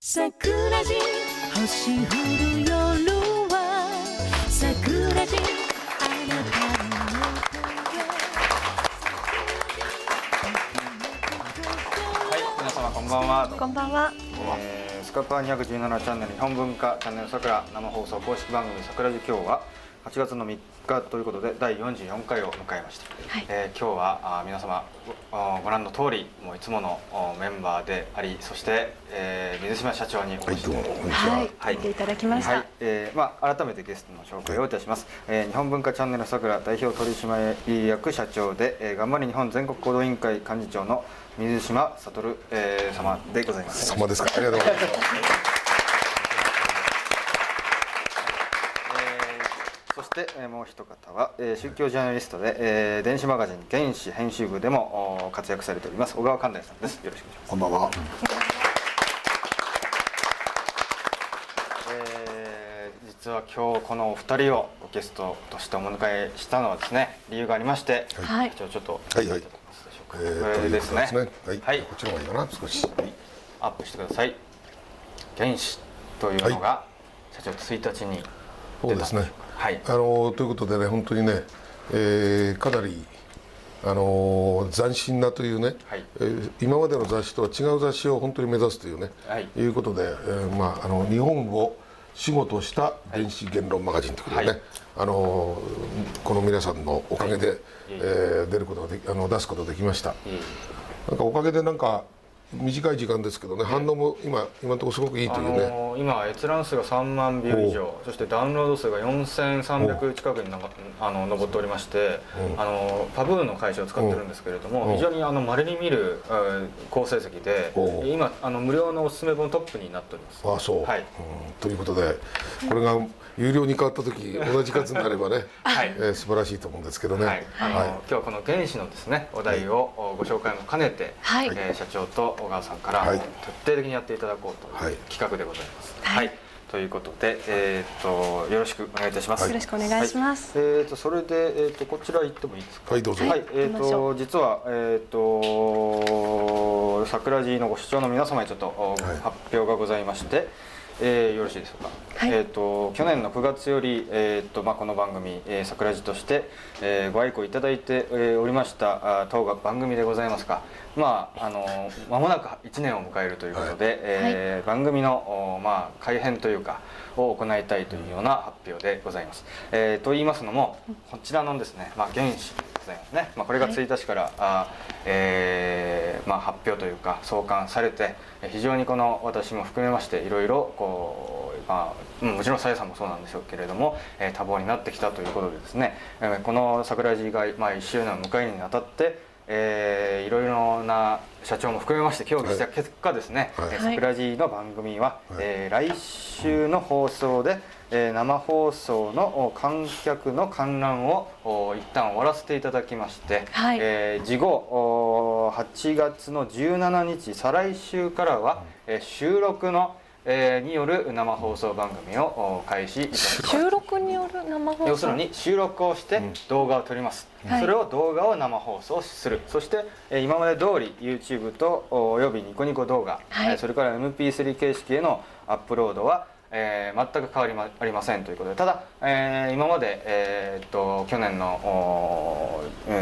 桜地星降る夜は桜地あなたのはい、皆様こんばんは。 こんばんは。 スカパー217チャンネル日本文化チャンネルさくら生放送公式番組桜地、今日は8月の3日ということで第44回を迎えました。 はい、 今日は皆様ご覧の通りもういつものメンバーであり、そして、水島社長にお越しいただきました。 はい、来ていただきました。 改めてゲストの紹介をいたします。日本文化チャンネルさくら代表取締役社長で、頑張り日本全国行動委員会幹事長の水島悟、様でございます。 様ですか。ありがとうございます。 そしてもう一方は宗教ジャーナリストで電子マガジン原始編集部でも活躍されております小川寛大さんです。よろしくお願いします。 こんばんは。 実は今日このお二人をゲストとしてお迎えしたのはですね、理由がありまして、 はい、 ちょっとはいはい。 これですね。 はい。こっちの方がいいかな、少し。 アップしてください。原始というのが社長1日にそうですね。 はい。 ということでね、本当にね、かなり斬新なというね、 はい、 今までの雑誌とは違う雑誌を本当に目指すというね、 はい、 いうことで、日本を仕事した電子言論マガジンということでね、はい、この皆さんのおかげで、出ることが出すことができました。なんかおかげでなんか短い時間ですけどね、反応も今のところすごくいいというね。 今閲覧数が3万ビュー以上、そしてダウンロード数が4300近くに上っておりまして、パブーの会社を使ってるんですけれども、非常に稀に見る好成績で、今無料のおすすめ本トップになっております。 あ、そう、 はい、 ということでこれが有料に変わった時同じ数になればね、はい、素晴らしいと思うんですけどね。はい、 今日はこの原始のですねお題をご紹介も兼ねて、はい、社長と小川さんから徹底的にやっていただこうという企画でございます。はい、ということで、よろしくお願いいたします。 よろしくお願いします。 それで、こちら行ってもいいですか。 はい、どうぞ。 はい、実は桜地のご視聴の皆様にちょっと発表がございまして、よろしいでしょうか。はい、去年の9月より、この番組桜地として、ご愛顧いただいておりました当番組でございますが、間もなく1年を迎えるということで、番組の改編というかを行いたいというような発表でございます。と言いますのも、こちらのですね、原始でございますね。これが1日から、発表というか創刊されて、非常にこの私も含めましていろいろこう、もちろんさやさんもそうなんでしょうけれども、多忙になってきたということでですね、この桜地が1周年を迎えるにあたって、いろいろな社長も含めまして協議した結果ですね、桜地の番組は、来週の放送で、生放送の観客の観覧を一旦終わらせていただきまして、次後8月の17日再来週からは、収録のによる生放送番組を開始いたします。 収録による生放送、 要するに収録をして動画を撮ります。それを動画を生放送する。そして今まで通り YouTube とおよびニコニコ動画、それから MP3 形式へのアップロードは全く変わりありませんということで、ただ、今まで、去年の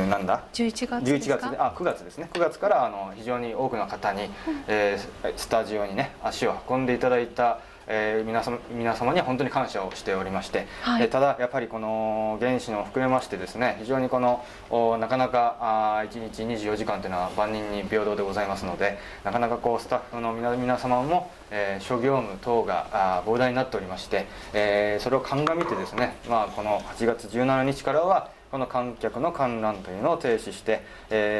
11月ですか9月ですね、9月から非常に多くの方に、スタジオにね足を運んでいただいた、皆様には本当に感謝をしておりまして、ただやっぱりこの原始のを含めましてですね、非常にこのなかなか1日24時間というのは万人に平等でございますので、なかなかこうスタッフの皆様も諸業務等が膨大になっておりまして、それを鑑みてですね、この8月17日からはこの観客の観覧というのを停止して、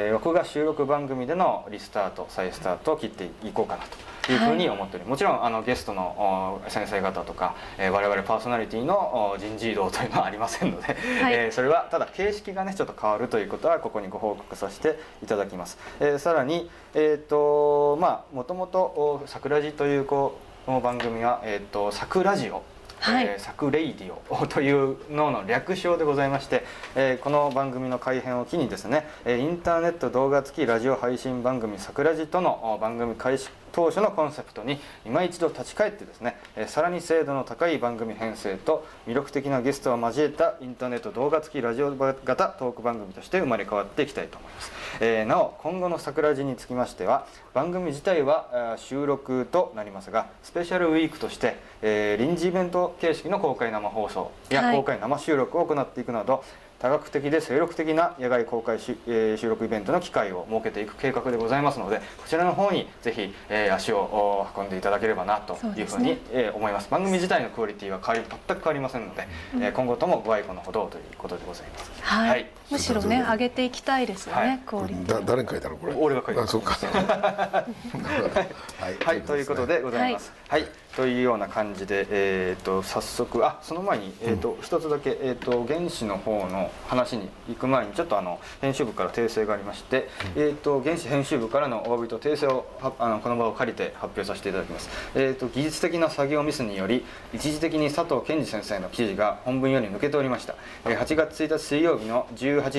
僕が収録番組でのリスタート再スタートを切っていこうかなというふうに思っており、もちろんゲストの先生方とか、我々パーソナリティの人事異動というのはありませんので、それはただ形式がねちょっと変わるということはここにご報告させていただきます。さらにもともと桜地というこの番組は桜ジオ、サクレイディオというのの略称でございまして、この番組の改編を機にですね、インターネット動画付きラジオ配信番組桜地との番組開始当初のコンセプトに今一度立ち返ってですね、さらに精度の高い番組編成と魅力的なゲストを交えたインターネット動画付きラジオ型トーク番組として生まれ変わっていきたいと思います。なお今後の桜地につきましては、番組自体は収録となりますが、スペシャルウィークとして、臨時イベント形式の公開生放送や公開生収録を行っていくなど、多角的で精力的な野外公開収録イベントの機会を設けていく計画でございますので、こちらの方にぜひ足を運んでいただければなというふうに思います。番組自体のクオリティは全く変わりませんので、今後ともご愛顧のほどということでございます。 はい、むしろね上げていきたいですよね、クオリティ。 誰に書いたのこれ？ 俺が書いた。 あ、そうか。 はい、ということでございます。はい、というような感じで、早速その前に一つだけ原子の方の話に行く前にちょっと編集部から訂正がありまして、原子編集部からのお詫びと訂正をこの場を借りて発表させていただきます。技術的な作業ミスにより一時的に佐藤健二先生の記事が本文より抜けておりました。8月1日水曜日の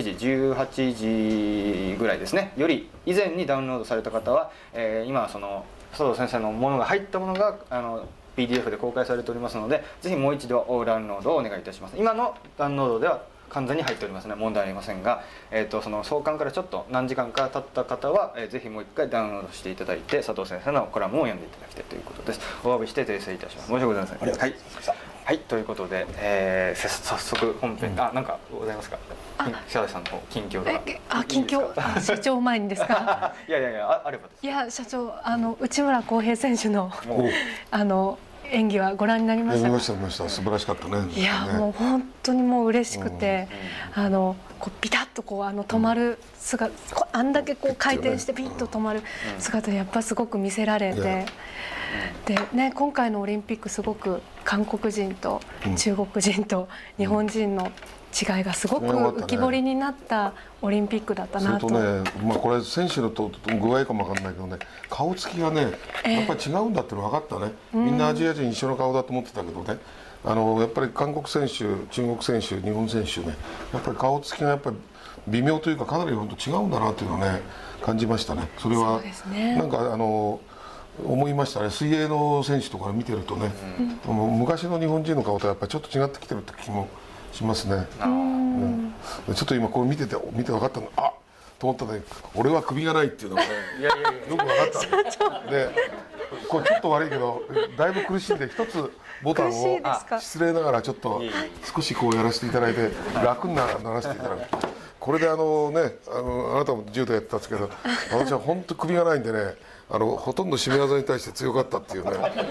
18時ぐらいですねより以前にダウンロードされた方は、今その佐藤先生のものが入ったものがPDF で公開されておりますので、ぜひもう一度ダウンロードをお願いいたします。今のダウンロードでは完全に入っておりますね、問題ありませんが、その創刊からちょっと何時間か経った方は、ぜひもう一回ダウンロードしていただいて、佐藤先生のコラムを読んでいただきたいということです。お詫びして訂正いたします。申し訳ございません。はい、ということで、早速本編、なんかございますか？久田さんの近況とか。 近況、社長前にですか？ いやあればです。 いや社長、内村航平選手の演技はご覧になりましたか？ 見ました。素晴らしかったね。 いやもう本当にもう嬉しくて、こうビタッとこう止まる姿、あんだけこう回転してピッと止まる姿やっぱすごく見せられて、でね、今回のオリンピックすごく韓国人と中国人と日本人の違いがすごく浮き彫りになったオリンピックだったなと。 それとね、これ選手の具合かもわかんないけどね、顔つきがねやっぱり違うんだっての分かったね。みんなアジア人一緒の顔だと思ってたけどね、やっぱり韓国選手、中国選手、日本選手ね、やっぱり顔つきがやっぱり微妙というかかなり本当違うんだなっていうのをね感じましたね。それはなんか思いましたね。水泳の選手とか見てるとね、昔の日本人の顔とやっぱりちょっと違ってきてるって気もしますね。ちょっと今これ見て分かったの、と思ったね。俺は首がないっていうのがねよく分かったで、これちょっと悪いけどだいぶ苦しんで一つボタンを失礼ながらちょっと少しこうやらせていただいて楽にならせていただく。これであなたも柔道やってたんですけど、私は本当首がないんでね、ほとんど締め技に対して強かったっていうね。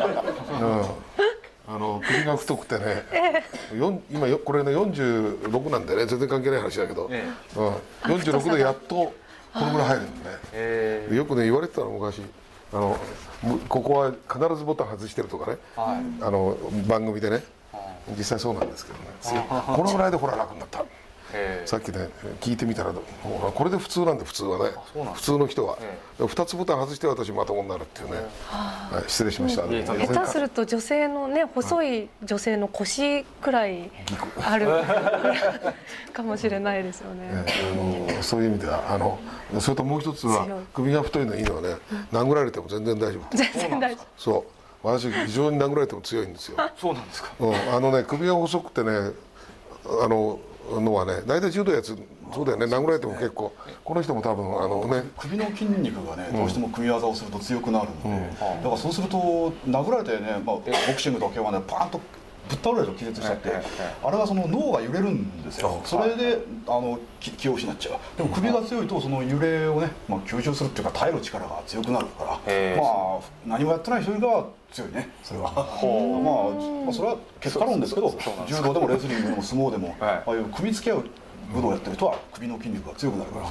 首が太くてね、今これね46なんでね、全然関係ない話だけど、46でやっとこのぐらい入るんでね。よくね言われてたの昔、ここは必ずボタン外してるとかね、番組でね、実際そうなんですけどね、このぐらいでほら楽になった。さっきね聞いてみたら、これで普通なんで、普通はね、普通の人は2つボタン外して私まともになるっていうね。失礼しました。 下手すると女性のね、細い女性の腰くらいあるかもしれないですよね。 そういう意味ではそれともう一つは首が太いのいいのはね、殴られても全然大丈夫。 全然大丈夫。 そう、私非常に殴られても強いんですよ。 そうなんですか。 首が細くてね、のはね、大体柔道やつそうだよね、殴られても結構、この人も多分首の筋肉がね、どうしても組み技をすると強くなるので、だからそうすると殴られてね、ボクシングとかはねパーンとぶっ倒れると気絶しちゃって、あれはその脳が揺れるんですよ。それで気を失っちゃう。でも首が強いとその揺れをね、吸収するっていうか耐える力が強くなるから、何もやってない人よりは強いね、それは。それは結果論ですけど、柔道でもレスリングでも相撲でも、ああいう組み付け合う武道をやってる人は首の筋肉が強くなるから、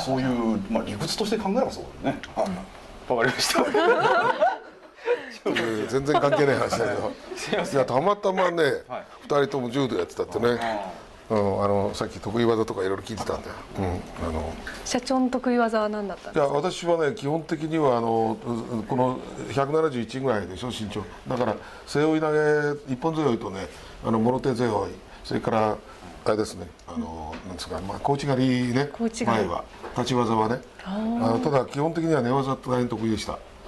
そういう理屈として考えればそうだよね。 わかりました。 全然関係ない話だけど、たまたまね2人とも柔道やってたってね、さっき得意技とかいろいろ聞いてたんで、 社長の得意技は何だったんですか？ 私はね基本的にはこの171ぐらいでしょ、身長だから。背負い投げ、一本背負いとね、もろ手背負い、それからあれですね、なんですか、小内刈りね、前は立ち技はね、ただ基本的には寝技って大変得意でした。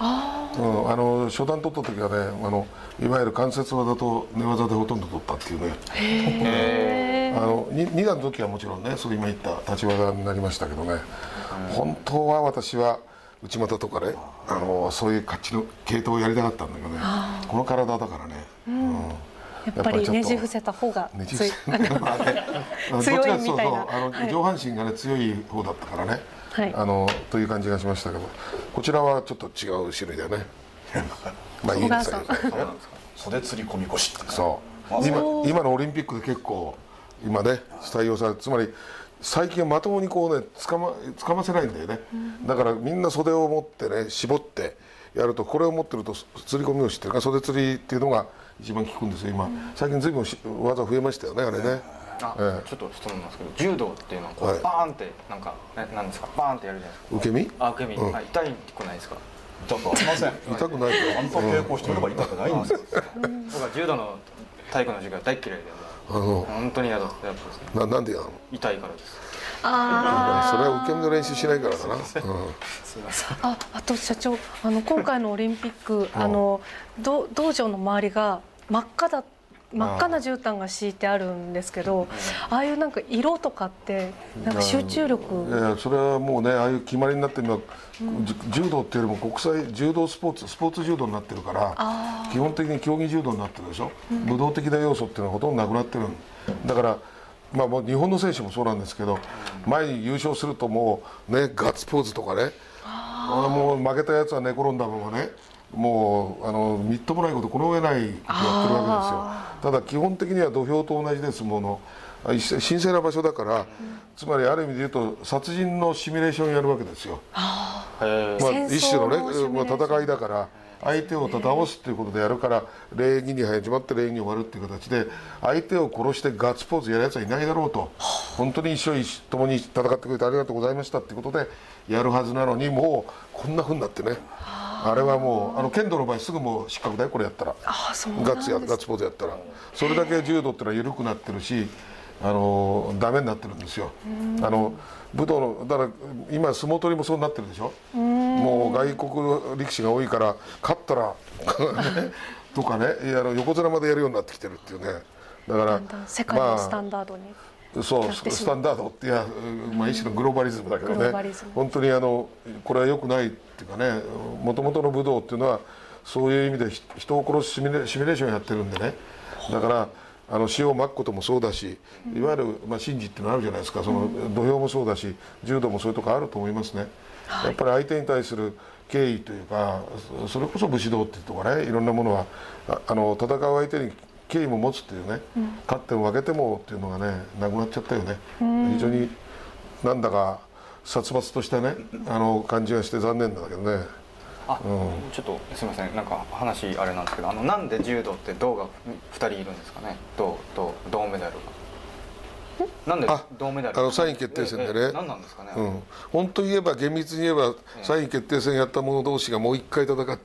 初段取った時はねいわゆる関節技と寝技でほとんど取ったっていうね。2段の時はもちろんね今言った立ち技になりましたけどね、本当は私は内股とかねそういう系統をやりたかったんだけどね、この体だからね、 やっぱりねじ伏せた方が強いみたいな、 上半身がね強い方だったからね、という感じがしましたけど、こちらはちょっと違う種類だよね。まあいいですよ。 袖釣り込み腰って。 そう今のオリンピックで結構今ね採用されて、つまり最近はまともにこうね掴ませないんだよね、だからみんな袖を持ってね絞ってやると、これを持ってると釣り込み腰っていうか袖釣りっていうのが一番効くんですよ今。最近随分技増えましたよね、あれね。 ちょっと質問なんですけど、柔道っていうのはこうバーンってなんかなんですか、バーンってやるじゃないですか。 受け身？ 受け身。痛いくないですか？ 痛くありません。 痛くないちゃんと稽古してれば痛くないんですよ。 僕は柔道の体育の授業大嫌いで、本当に嫌だったやつですね。 なんでやるの？ 痛いからです。 それは受け身の練習しないからだな。 すいません。 あと社長、今回のオリンピック道場の周りが真っ赤な絨毯が敷いてあるんですけど、ああいうなんか色とかってなんか集中力。 いやそれはもうね、ああいう決まりになってるのは、柔道っていうよりも国際柔道スポーツ柔道になってるから、基本的に競技柔道になってるでしょ。武道的な要素っていうのはほとんどなくなってる。だからもう日本の選手もそうなんですけど、前に優勝するともうねガッツポーズとかね、もう負けたやつは寝転んだままね、もうみっともないことこの上ないことやってるわけですよ。ただ基本的には土俵と同じで相撲の神聖な場所だから、つまりある意味で言うと殺人のシミュレーションやるわけですよ。一種のね戦いだから、相手を倒すっていうことでやるから、礼儀に始まって礼儀に終わるっていう形で、相手を殺してガッツポーズやるやつはいないだろうと、本当に一生共に戦ってくれてありがとうございましたっていうことでやるはずなのに、もうこんなふうになってね、あれはもう剣道の場合すぐもう失格だよ、これやったら。ガッツポーズやったら。それだけ柔道ってのは緩くなってるし、ダメになってるんですよ。武道のだから今相撲取りもそうなってるでしょ。もう外国力士が多いから勝ったらとかね、横綱までやるようになってきてるっていうね。だから世界のスタンダードに、 そうスタンダードって一種のグローバリズムだけどね、本当にこれは良くないっていうかね、もともとの武道っていうのはそういう意味で人を殺すシミュレーションやってるんでね。だから塩をまくこともそうだし、いわゆる神事っていうのあるじゃないですか。その土俵もそうだし、柔道もそういうとこあると思いますね。やっぱり相手に対する敬意というか、それこそ武士道っていうとかね、いろんなものは戦う相手に敬意も持つっていうね、勝っても負けてもっていうのがねなくなっちゃったよね。非常になんだか殺伐としたね感じがして残念だけどね。 ちょっとすみません、なんか話あれなんですけど、なんで柔道って銅が2人いるんですかね。銅メダルが。なんで銅メダル 3位決定戦でね。 何なんですかね。 本当言えば、厳密に言えば3位決定戦やった者同士がもう1回戦って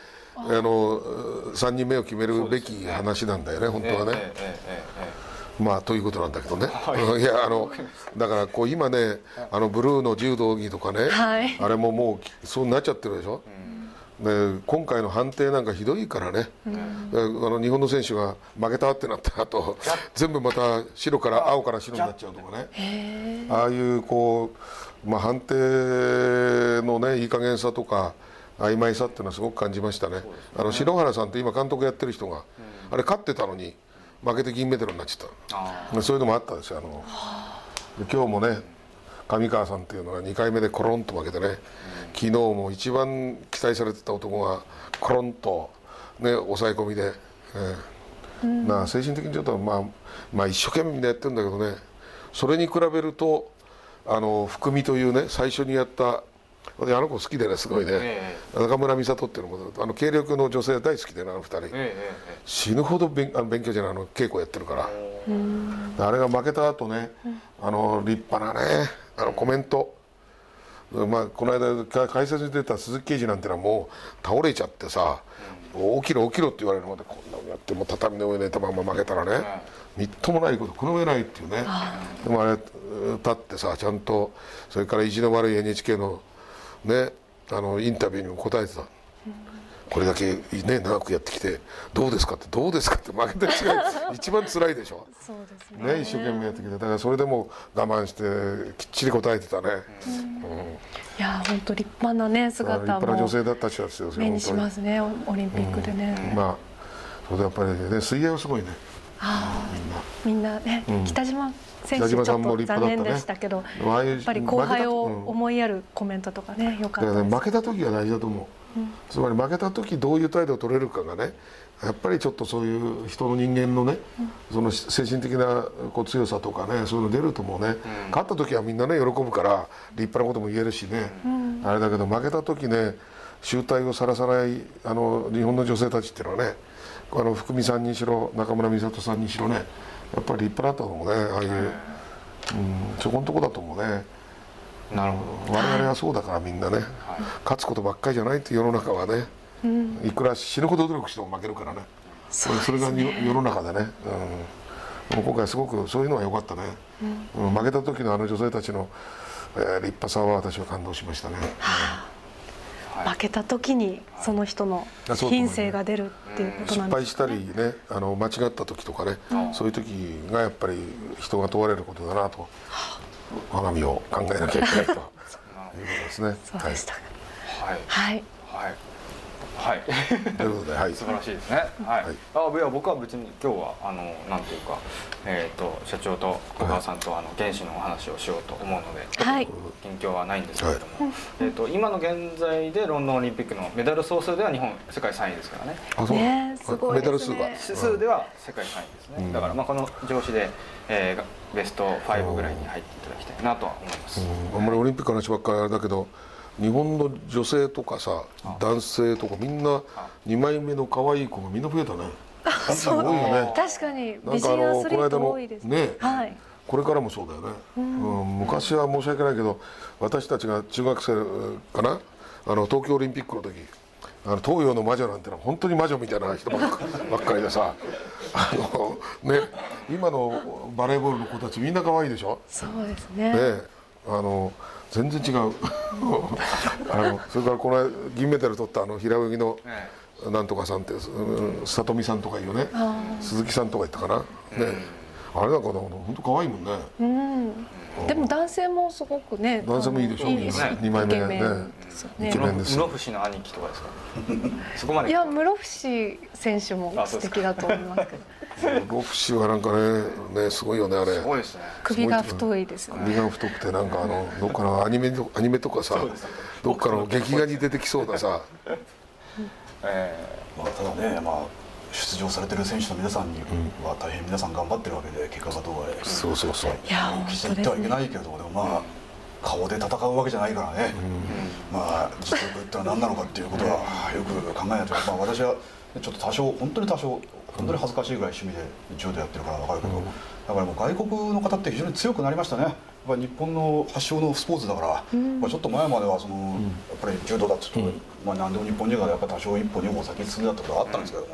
、3人目を決めるべき話なんだよね、本当はね。ということなんだけどね。いやだからこう今ねブルーの柔道着とかね、あれももうそうなっちゃってるでしょ。で今回の判定なんかひどいからね、日本の選手が負けたってなった後全部また白から青から白になっちゃうとかね、ああいう判定のねいい加減さとか曖昧さっていうのはすごく感じましたね。篠原さんって今監督やってる人が、あれ勝ってたのに負けて銀メダルになっちゃった、そういうのもあったんですよ。今日もね上川さんっていうのが2回目でコロンと負けてね、昨日も一番期待されてた男がコロンとね抑え込みで、精神的にちょっと一生懸命みんなやってるんだけどね、それに比べると福美というね最初にやった子好きでね、すごいね、中村美里っていうのも軽力の女性大好きでね、2人、死ぬほど勉強じゃない稽古やってるから、あれが負けた後ね、立派なねコメント、この間解説に出た鈴木刑事なんてのはもう倒れちゃってさ、起きろ起きろって言われるまでこんなのやって、もう畳の上寝たまま負けたらね、みっともないことこの上ないっていうね。でもあれ立ってさ、ちゃんとそれから意地の悪い NHK のねインタビューにも答えてた。 これだけね長くやってきてどうですかって負けた違い一番辛いでしょ。 そうですね。 ね、一生懸命やってきて、だからそれでも我慢してきっちり答えてたね。 いや本当立派なね姿も立派な女性だった人たちですよ。 目にしますね、オリンピックでね。 まあそれでやっぱりね水泳はすごいね。 みんなね、北島選手ちょっと残念でしたけど、やっぱり後輩を思いやるコメントとかね良かったです。 負けた時が大事だと思う。つまり負けた時どういう態度を取れるかがね、やっぱりちょっとそういう人の人間のね、その精神的なこう強さとかね、そういうの出ると思うね。勝った時はみんなね喜ぶから立派なことも言えるしね、あれだけど負けた時ね、醜態をさらさない日本の女性たちっていうのはね、福美さんにしろ中村美里さんにしろね、やっぱり立派だったと思うね。ああいう、そこのとこだと思うね。 なるほど。 我々はそうだからみんなね、勝つことばっかりじゃないって世の中はね、いくら死ぬほど努力しても負けるからね。それが世の中でね。今回すごくそういうのは良かったね。負けた時の女性たちの立派さは私は感動しましたね。 負けた時にその人の品性が出るっていうことなんですね。 失敗したりね、間違った時とかね、そういう時がやっぱり人が問われることだなと、我が身を考えなきゃいけないということですね。 そうでしたか。 はいということで、 素晴らしいですね。はい。いや僕は別に今日はなんていうか社長と小川さんと原子のお話をしようと思うので、近況はないんですけれども、今の現在でロンドンオリンピックのメダル総数では日本世界3位ですからね。 あ、そう。メダル数が数では世界3位ですね。だからこの調子でベスト5ぐらいに入っていただきたいなとは思います。 あんまりオリンピックの話ばっかりあれだけど、日本の女性とかさ、男性とかみんな2枚目の可愛い子がみんな増えたね。 すごいよね。 確かに美人アスリート多いですね。 これからもそうだよね。昔は申し訳ないけど、私たちが中学生かな、東京オリンピックの時、東洋の魔女なんてのは本当に魔女みたいな人ばっかりでさ、ね、今のバレーボールの子たちみんな可愛いでしょ。 そうですね。 全然違うそれからこの銀メダル取った平泳ぎのなんとかさんって里見さんとかいうね、鈴木さんとか言ったかな、あれなんか本当可愛いもんね。 でも男性もすごくね、 男性もいいでしょ。2枚目ね、イケメンです。 室伏の兄貴とかですか。そこまで。 いや、室伏選手も素敵だと思いますけど。 室伏はなんかねすごいよね、あれ。 すごいですね。 首が太いですよね。 首が太くて、なんかどっかのアニメとかさ、どっかの劇画に出てきそうださ。 ただね、出場されてる選手の皆さんには大変皆さん頑張ってるわけで、結果がどうあれそう決して言ってはいけないけれども、でも顔で戦うわけじゃないからね、実力ってのは何なのかっていうことはよく考えないと。私はちょっと本当に恥ずかしいぐらい趣味で柔道やってるから分かるけど、だからもう外国の方って非常に強くなりましたね。日本の発祥のスポーツだから、ちょっと前まではやっぱり柔道だって言うと、何でも日本人がやっぱ多少一歩二歩先に進んでたことがあったんですけども、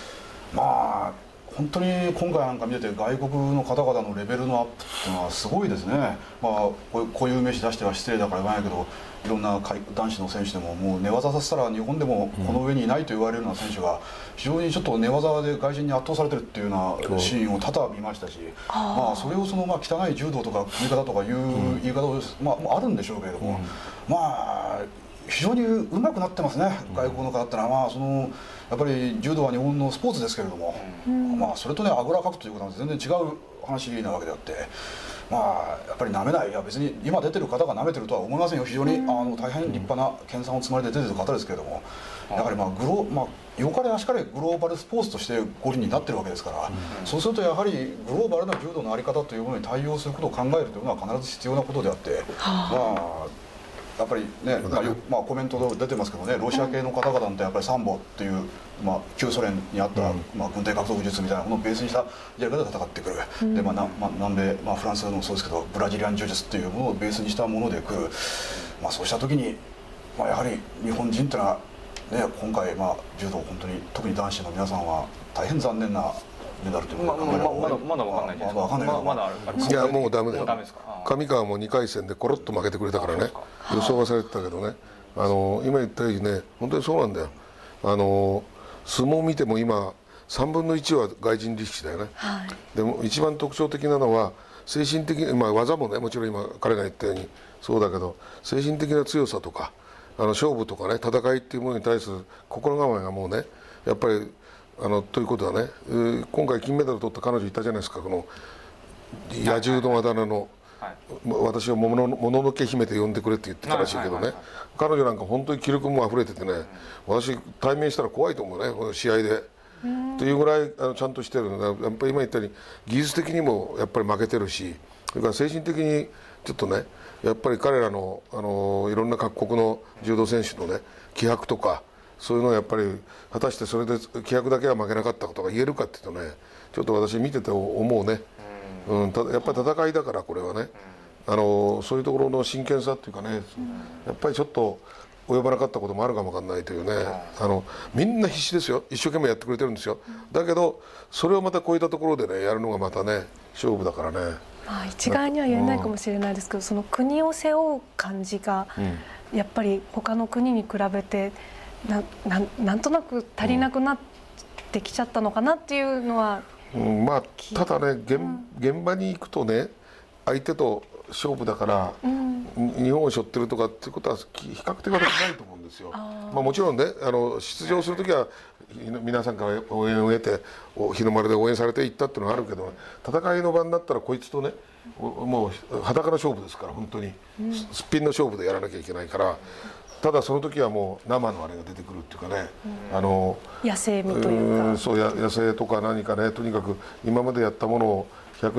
本当に今回なんか見てて外国の方々のレベルのアップっていうのはすごいですね。こういう名詞出しては失礼だから言わないけど、いろんな男子の選手でももう寝技させたら日本でもこの上にいないと言われるような選手が非常にちょっと寝技で外人に圧倒されてるっていうようなシーンを多々見ましたし、それを汚い柔道とか組み方とかいう言い方をあるんでしょうけれども、非常に上手くなってますね、外国の方ってのは。やっぱり柔道は日本のスポーツですけれども、それとねあぐらかくということは全然違う話なわけであって、やっぱりなめない、いや別に今出てる方がなめてるとは思いませんよ。非常に大変立派な研鑽を積まれて出てる方ですけれども、やはりよかれあしかれグローバルスポーツとして五輪になってるわけですから、そうするとやはりグローバルな柔道の在り方というものに対応することを考えるというのは必ず必要なことであって、やっぱりね、コメントで出てますけどね、ロシア系の方々ってやっぱりサンボっていう、旧ソ連にあった、軍隊格闘技術みたいなものをベースにしたやり方で戦ってくる、で南米、フランスもそうですけどブラジリアン柔術っていうものをベースにしたもので来る、そうした時に、やはり日本人ってのは、今回、柔道本当に特に男子の皆さんは大変残念なメダルというのがまだ分かんないです。まだある。 いやもうダメだよ。上川も2回戦でコロッと負けてくれたからね、予想はされてたけどね、今言ったようにね、本当にそうなんだよ。 相撲見ても今3分の1は外人力士だよね。 はい、 でも一番特徴的なのは精神的に、技もねもちろん今彼が言ったようにそうだけど、精神的な強さとか勝負とかね戦いっていうものに対する心構えがもうねやっぱりということはね、今回金メダル取った彼女いたじゃないですか、この野獣のあだ名の、私はもののけ姫と呼んでくれって言ってたらしいけどね、彼女なんか本当に気力も溢れててね、私対面したら怖いと思うね、この試合で。というぐらいちゃんとしてるので、やっぱり今言ったように技術的にもやっぱり負けてるし、それから精神的にちょっとねやっぱり彼らのいろんな各国の柔道選手のね気迫とかそういうのはやっぱり果たしてそれで気迫だけは負けなかったことが言えるかっていうとね、ちょっと私見てて思うね、やっぱり戦いだからこれはね、そういうところの真剣さっていうかね、やっぱりちょっと及ばなかったこともあるかもわかんないというね、みんな必死ですよ、一生懸命やってくれてるんですよ。だけどそれをまた超えたところでねやるのがまたね勝負だからね。 一概には言えないかもしれないですけど、その国を背負う感じがやっぱり他の国に比べてなんとなく足りなくなってきちゃったのかなっていうのは、 ただね現場に行くとね相手と勝負だから、日本を背負ってるとかっていうことは比較的私ないと思うんですよ。もちろんね出場する時は皆さんから応援を得て日の丸で応援されていったっていうのがあるけど、戦いの場になったらこいつとねもう裸の勝負ですから、本当にすっぴんの勝負でやらなきゃいけないから。ただその時はもう生のあれが出てくるっていうかね、 野生味というか、 そう野生とか何かね、とにかく今までやったものを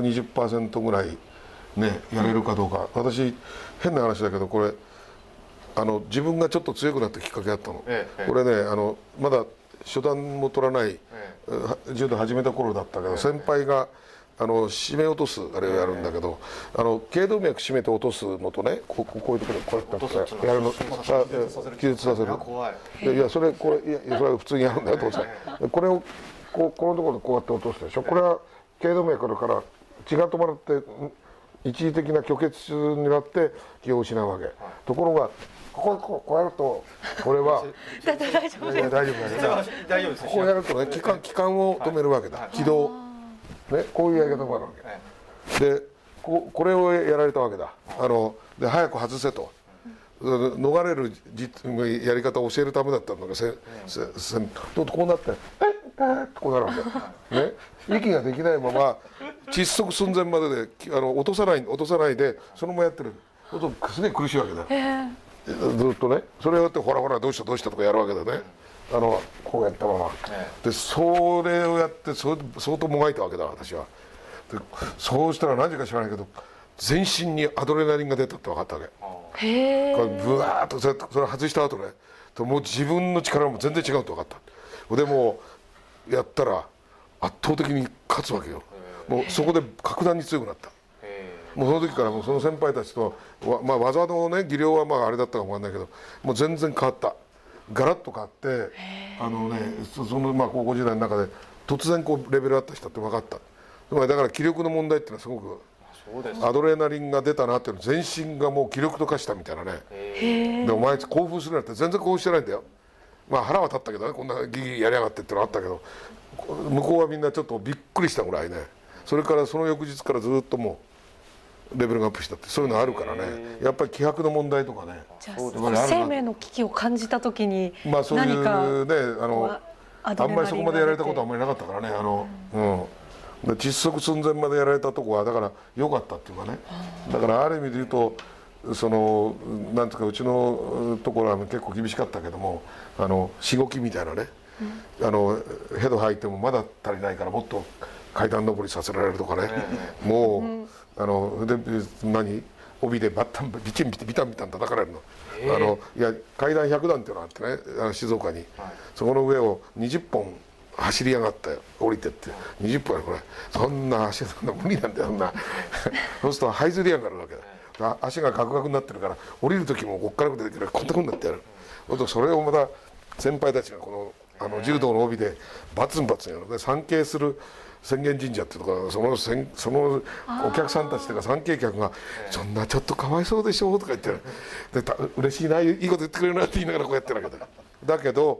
120% ぐらいねやれるかどうか。私変な話だけどこれ自分がちょっと強くなったきっかけあったの、これねまだ初段も取らない、柔道始めた頃だったけど、先輩が締め落とすあれをやるんだけど、頸動脈締めて落とすのとねこういうところでこうやってやるの気絶させる。いやそれそれは普通にやるんだよ当然。これをこのところでこうやって落とすでしょ。これは頸動脈から血が止まって一時的な虚血になって気を失うわけ。ところがこうやるとこれは大丈夫です。こうやるとね気管を止めるわけだ。気道ね、こういうやり方もあるわけ。でこれをやられたわけだ。で早く外せと逃れるやり方を教えるためだったのがこうなってこうなるわけ。ね、息ができないまま窒息寸前までで落とさないでそのままやってる。すげえ苦しいわけだ。ずっとねそれをやってほらどうしたとかやるわけだね。こうやったままでそれをやって相当もがいたわけだ私は。でそうしたら何時か知らないけど全身にアドレナリンが出たって分かったわけ。ブワーッとそれ外した後ねもう自分の力も全然違うって分かった。でもやったら圧倒的に勝つわけよ。もうそこで格段に強くなった。もうその時からもうその先輩たちと技のね技量はあれだったかもわかんないけどもう全然変わった。ガラッと変わってその高校時代の中で突然レベルあった人って分かった。だから気力の問題っていうのはすごくアドレナリンが出たなっていうの全身がもう気力と化したみたいなね。でお前興奮するなんて全然興奮してないんだよ。腹は立ったけどねこんなギリギリやりやがってってのあったけど向こうはみんなちょっとびっくりしたぐらいね。それからその翌日からずっともうレベルがアップしたってそういうのあるからね。やっぱり気迫の問題とかね。 じゃあ生命の危機を感じた時にそういうねあんまりそこまでやられたことはあんまりなかったからね。窒息寸前までやられたとこはだから良かったっていうかね。だからある意味で言うとなんていうかうちのところは結構厳しかったけどもしごきみたいなね、ヘド吐いてもまだ足りないからもっと階段登りさせられるとかね、もうで帯でバッタンビタン叩かれるの。いや階段100段っていうのがあってね静岡に、そこの上を20本走り上がって降りてって20本やこれそんな足無理なんだよそんなそうすると這いずり上がるわけだ。足がガクガクになってるから降りる時もこっから出てくるこんなふうになってやる。それをまた先輩たちがこの柔道の帯でバツンバツンやるので参詣する浅間神社っていうところそのお客さんたちとか参詣客が「そんなちょっとかわいそうでしょ」とか言って「嬉しいないいこと言ってくれるな」って言いながらこうやってるわけだ。だけど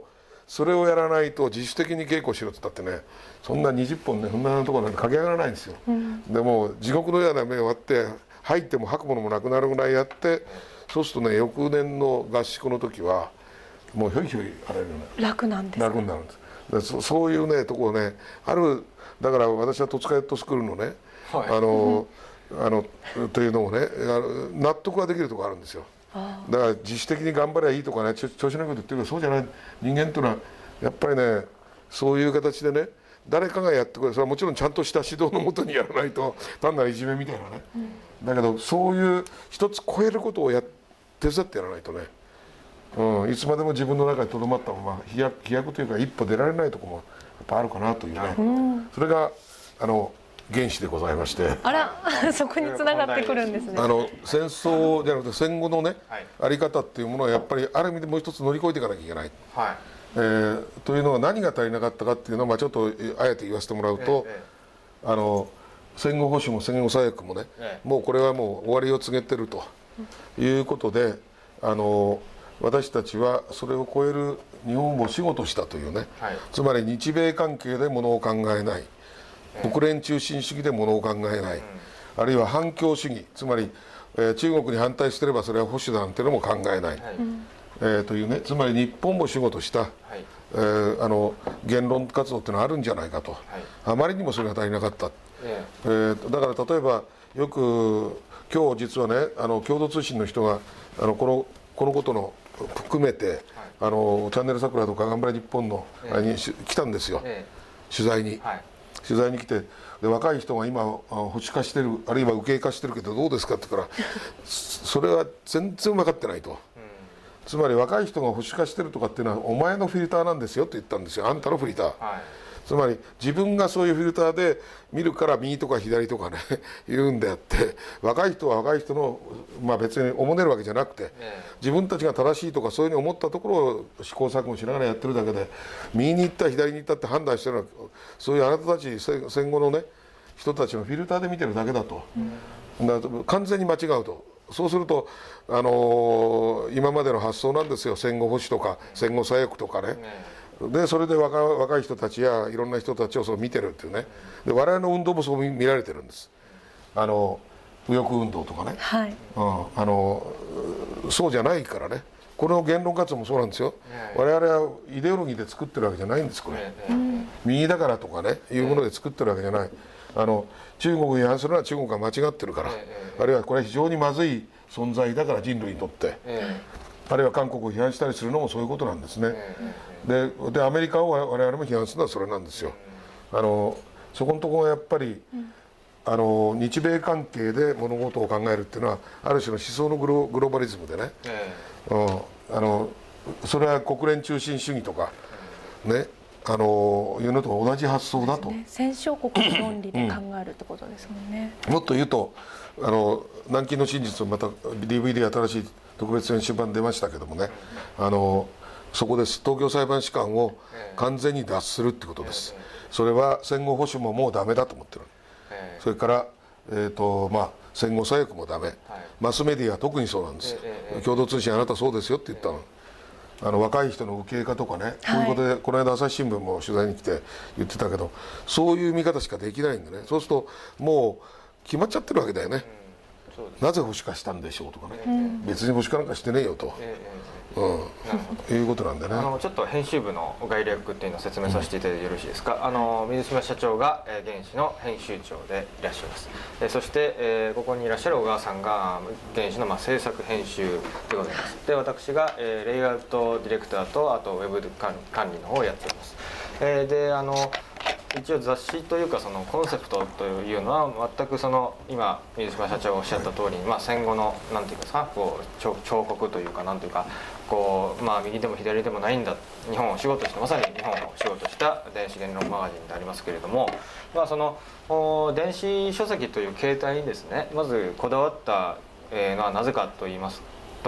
それをやらないと自主的に稽古しろって言ったってね、そんな20本ね、そんなところなんて駆け上がらないんですよ。でも地獄のような目を割って入っても吐くものもなくなるぐらいやって、そうするとね、翌年の合宿の時はもうひょいひょいあれるよね、 楽なんですか。 楽になるんです。そういうねところねある。だから私は戸塚ヨットスクールのね、というのもね、納得ができるところあるんですよ。だから自主的に頑張ればいいとかね、調子のいいこと言ってるけど、そうじゃない。人間というのはやっぱりね、そういう形でね、誰かがやってくれる。それはもちろんちゃんとした指導のもとにやらないと単なるいじめみたいなね、だけどそういう一つ超えることを手伝ってやらないとね、いつまでも自分の中にとどまったまま飛躍というか一歩出られないところもやっぱあるかなというね、それが原始でございまして。 あらそこに繋がってくるんですね。 戦争じゃなくて戦後のね、あり方っていうものはやっぱりある意味でもう一つ乗り越えていかなきゃいけない、というのは何が足りなかったかっていうのは、ちょっとあえて言わせてもらうと、戦後保守も戦後左翼もね、もうこれはもう終わりを告げてるということで、私たちはそれを超える日本を仕事したというね、つまり日米関係でものを考えない、国連中心主義でものを考えない、あるいは反共主義、つまり、中国に反対してればそれは保守だなんていうのも考えない、というね、つまり日本も仕事した、言論活動っていうのはあるんじゃないかと、あまりにもそれが足りなかった、だから例えばよく今日実はね、共同通信の人がこのことの含めて、チャンネル桜とか頑張れ日本のに来たんですよ、取材に来て、で若い人が今保守化してる、あるいは右傾化してるけどどうですかって言ったら、それは全然分かってないと、つまり若い人が保守化してるとかっていうのはお前のフィルターなんですよって言ったんですよ。あんたのフィルター、つまり自分がそういうフィルターで見るから右とか左とかね言うんであって、若い人は若い人の、別におもねるわけじゃなくて、自分たちが正しいとかそういうふうに思ったところを試行錯誤しながらやってるだけで、右に行った左に行ったって判断してるのは、そういうあなたたち戦後のね人たちのフィルターで見てるだけだと、完全に間違うと。そうすると今までの発想なんですよ、戦後保守とか戦後左翼とかね。でそれで若い人たちやいろんな人たちをそう見てるっていうね。で我々の運動もそう見られてるんです。右翼運動とかね、そうじゃないからね。この言論活動もそうなんですよ。我々はイデオロギーで作ってるわけじゃないんです。これ右だからとかねいうもので作ってるわけじゃない。中国を批判するのは中国が間違ってるから、あるいはこれは非常にまずい存在だから人類にとって、あるいは韓国を批判したりするのもそういうことなんですね。でアメリカを我々も批判するのはそれなんですよ。そこのところがやっぱり日米関係で物事を考えるっていうのはある種の思想のグローバリズムでね、それは国連中心主義とかねいうのと同じ発想だと、 戦勝国の論理で考えるってことですもんね。 もっと言うと南京の真実をまた DVD 新しい特別編集版出ましたけどもね、そこです。東京裁判士官を完全に脱するってことです。それは戦後保守ももうダメだと思ってる。それから戦後左翼もダメ、マスメディアは特にそうなんです。共同通信あなたそうですよって言ったの。若い人の右傾化とかね、こういうことでこの間朝日新聞も取材に来て言ってたけど、そういう見方しかできないんでね。そうするともう決まっちゃってるわけだよね。なぜ保守化したんでしょうとかね、別に保守化なんかしてねえよと、いうことなんでね。 ちょっと編集部の概略っていうのを説明させていただいてよろしいですか。水島社長が原始の編集長でいらっしゃいます。そして、ここにいらっしゃる小川さんが原始の制作編集でございます。で私が、レイアウトディレクターとあとウェブ管理の方をやっております。で一応雑誌というかそのコンセプトというのは全くその今水島社長がおっしゃった通りに、戦後のなんていうか彫刻というかなんというか右でも左でもないんだ、日本を仕事したまさに日本を仕事した電子言論マガジンでありますけれども、その電子書籍という形態にですねまずこだわったのはなぜかと言いますと、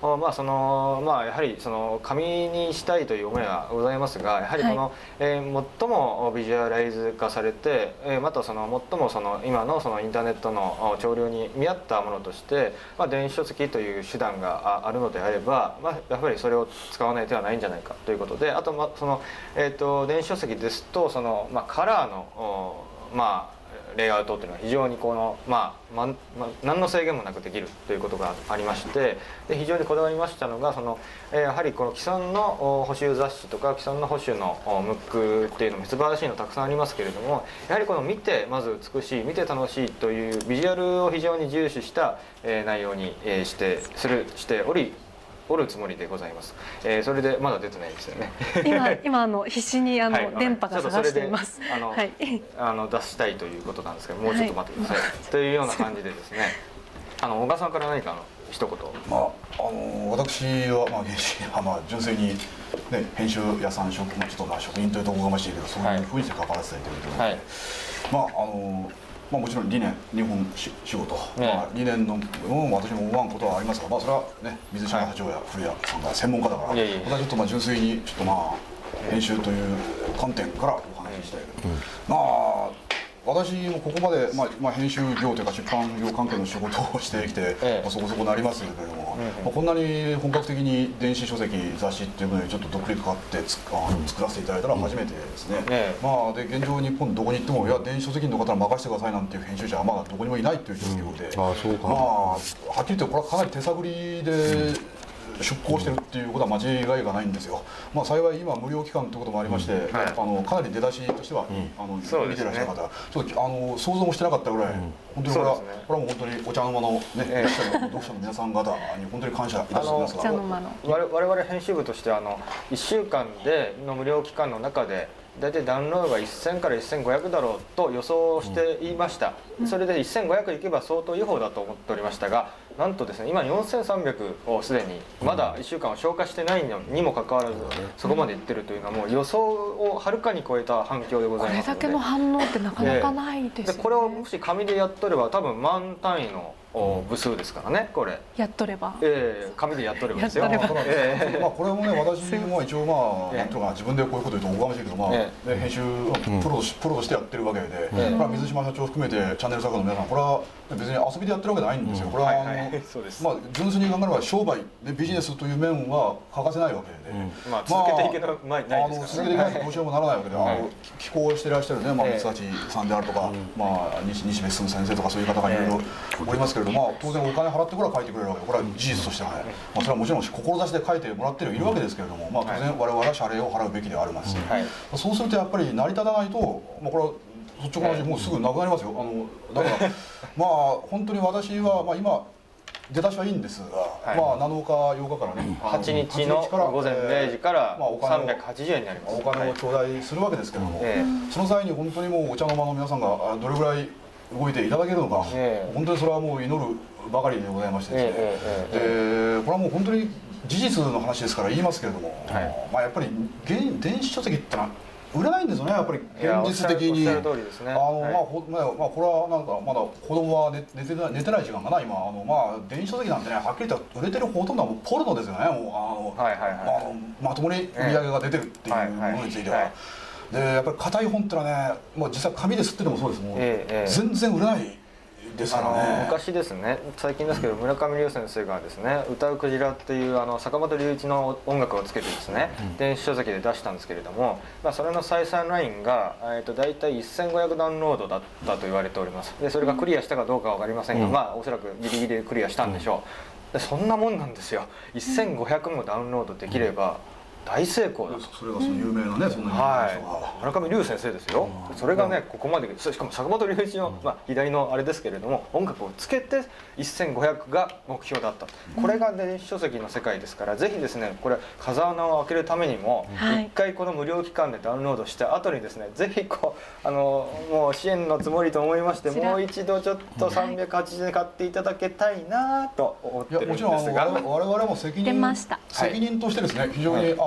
まあやはり紙にしたいという思いはございますが、やはりこの、最もビジュアライズ化されて、また最も今のインターネットの潮流に見合ったものとして、電子書籍という手段があるのであれば、やはりそれを使わない手はないんじゃないかということで、あと電子書籍ですとカラーのレイアウトというのは非常に何の制限もなくできるということがありまして、で非常にこだわりましたのがやはりこの既存の補習雑誌とか既存の補習のムックっていうのも素晴らしいのたくさんありますけれども、やはりこの見てまず美しい、見て楽しいというビジュアルを非常に重視した内容にしておるつもりでございます。それでまだ出てないですよね。 今必死に電波が探しています。 出したいということなんですけど、もうちょっと待ってください。というような感じでですね。小川さんから何か一言。 私は原始純粋にね編集屋さんちょっと職人というとおこがましいけど、そういうふうにして関わらせていただいているので、もちろん理念、日本仕事、理念の私も思わんことはありますが、それはね水島社長や古谷さんが専門家だから、私はちょっと純粋に編集という観点からお話ししたいけど、私もここまで、編集業というか出版業関係の仕事をしてきて、そこそこなりますけれども、こんなに本格的に電子書籍雑誌っていうものにちょっと独立かかって作らせていただいたら初めてですね。で現状日本どこに行っても電子書籍の方は任せてくださいなんていう編集者はどこにもいないという状況で、はっきり言ってこれはかなり手探りで出向してるっていうことは間違いがないんですよ。幸い今無料期間ということもありまして、かなり出だしとしては、見てらっしゃる方、ちょっと想像もしてなかったぐらい、本当にこれはもう本当にお茶の間の読者の皆さん方に本当に感謝いたしますが、 我々編集部として1週間での無料期間の中で大体ダウンロードが1000から1500だろうと予想していました。それで1500いけば相当違法だと思っておりましたが、なんとですね今4300をすでにまだ1週間を消化してないのにもかかわらずそこまでいってるというのはもう予想をはるかに超えた反響でございますので、 これだけの反応ってなかなかないですよね。 これをもし紙でやっとれば多分万単位の部数ですからね、これやっとれば、 紙でやっとればですよ。 これもね私も一応なんとか自分でこういうこと言うとおこがましいけど、編集プロとしてやってるわけで、これは水島社長含めてチャンネル作家の皆さん、これは別に遊びでやってるわけじゃないんですよ。これは純粋に考えれば商売でビジネスという面は欠かせないわけで、 続けていけないですからね。続けていけないとどうしようもならないわけで、寄稿してらっしゃるね三橋さんであるとか、西部進先生とかそういう方がいろいろおりますけれども、当然お金払ってから書いてくれるわけで、これは事実としてはね、それはもちろん志で書いてもらっているわけですけれども、当然我々は謝礼を払うべきであります。そうするとやっぱり成り立たないと、これは率直な話もうすぐなくなりますよ。だから本当に私は今出だしはいいんですが、7日8日からね、 8日の午前0時から380円になります。 お金を頂戴するわけですけれども、その際に本当にもうお茶の間の皆さんがどれぐらい動いていただけるのか、本当にそれはもう祈るばかりでございましてですね、これはもう本当に事実の話ですから言いますけれども、やっぱり電子書籍ってのは売れないんですよね、やっぱり現実的に。これはなんかまだ子供は寝てない時間がな今、電子書籍なんてね、はっきり言ったら売れてるほとんどはもうポルノですよね。もうまともに売り上げが出てるっていうものについては。でやっぱり硬い本ってのはね、実際紙で吸っててもそうですもん、全然売れないですからね。 昔ですね、最近ですけど村上龍先生がですね歌うクジラっていう坂本龍一の音楽をつけてですね、電子書籍で出したんですけれども、それの採算ラインが大体1500ダウンロードだったと言われております。でそれがクリアしたかどうかは分かりませんが、おそらくギリギリでクリアしたんでしょう。でそんなもんなんですよ。1500もダウンロードできれば大成功だと。 それがその有名なね、そんな人が村上龍先生ですよ。それがねここまで、しかも坂本龍一の左のあれですけれども音楽をつけて1500が目標だった。これが電子書籍の世界ですから、ぜひですねこれ風穴を開けるためにも一回この無料期間でダウンロードした後にですね、ぜひもう支援のつもりと思いまして、もう一度ちょっと380円で買っていただけたいなと思ってるんですが、 もちろん我々も責任としてですね、非常に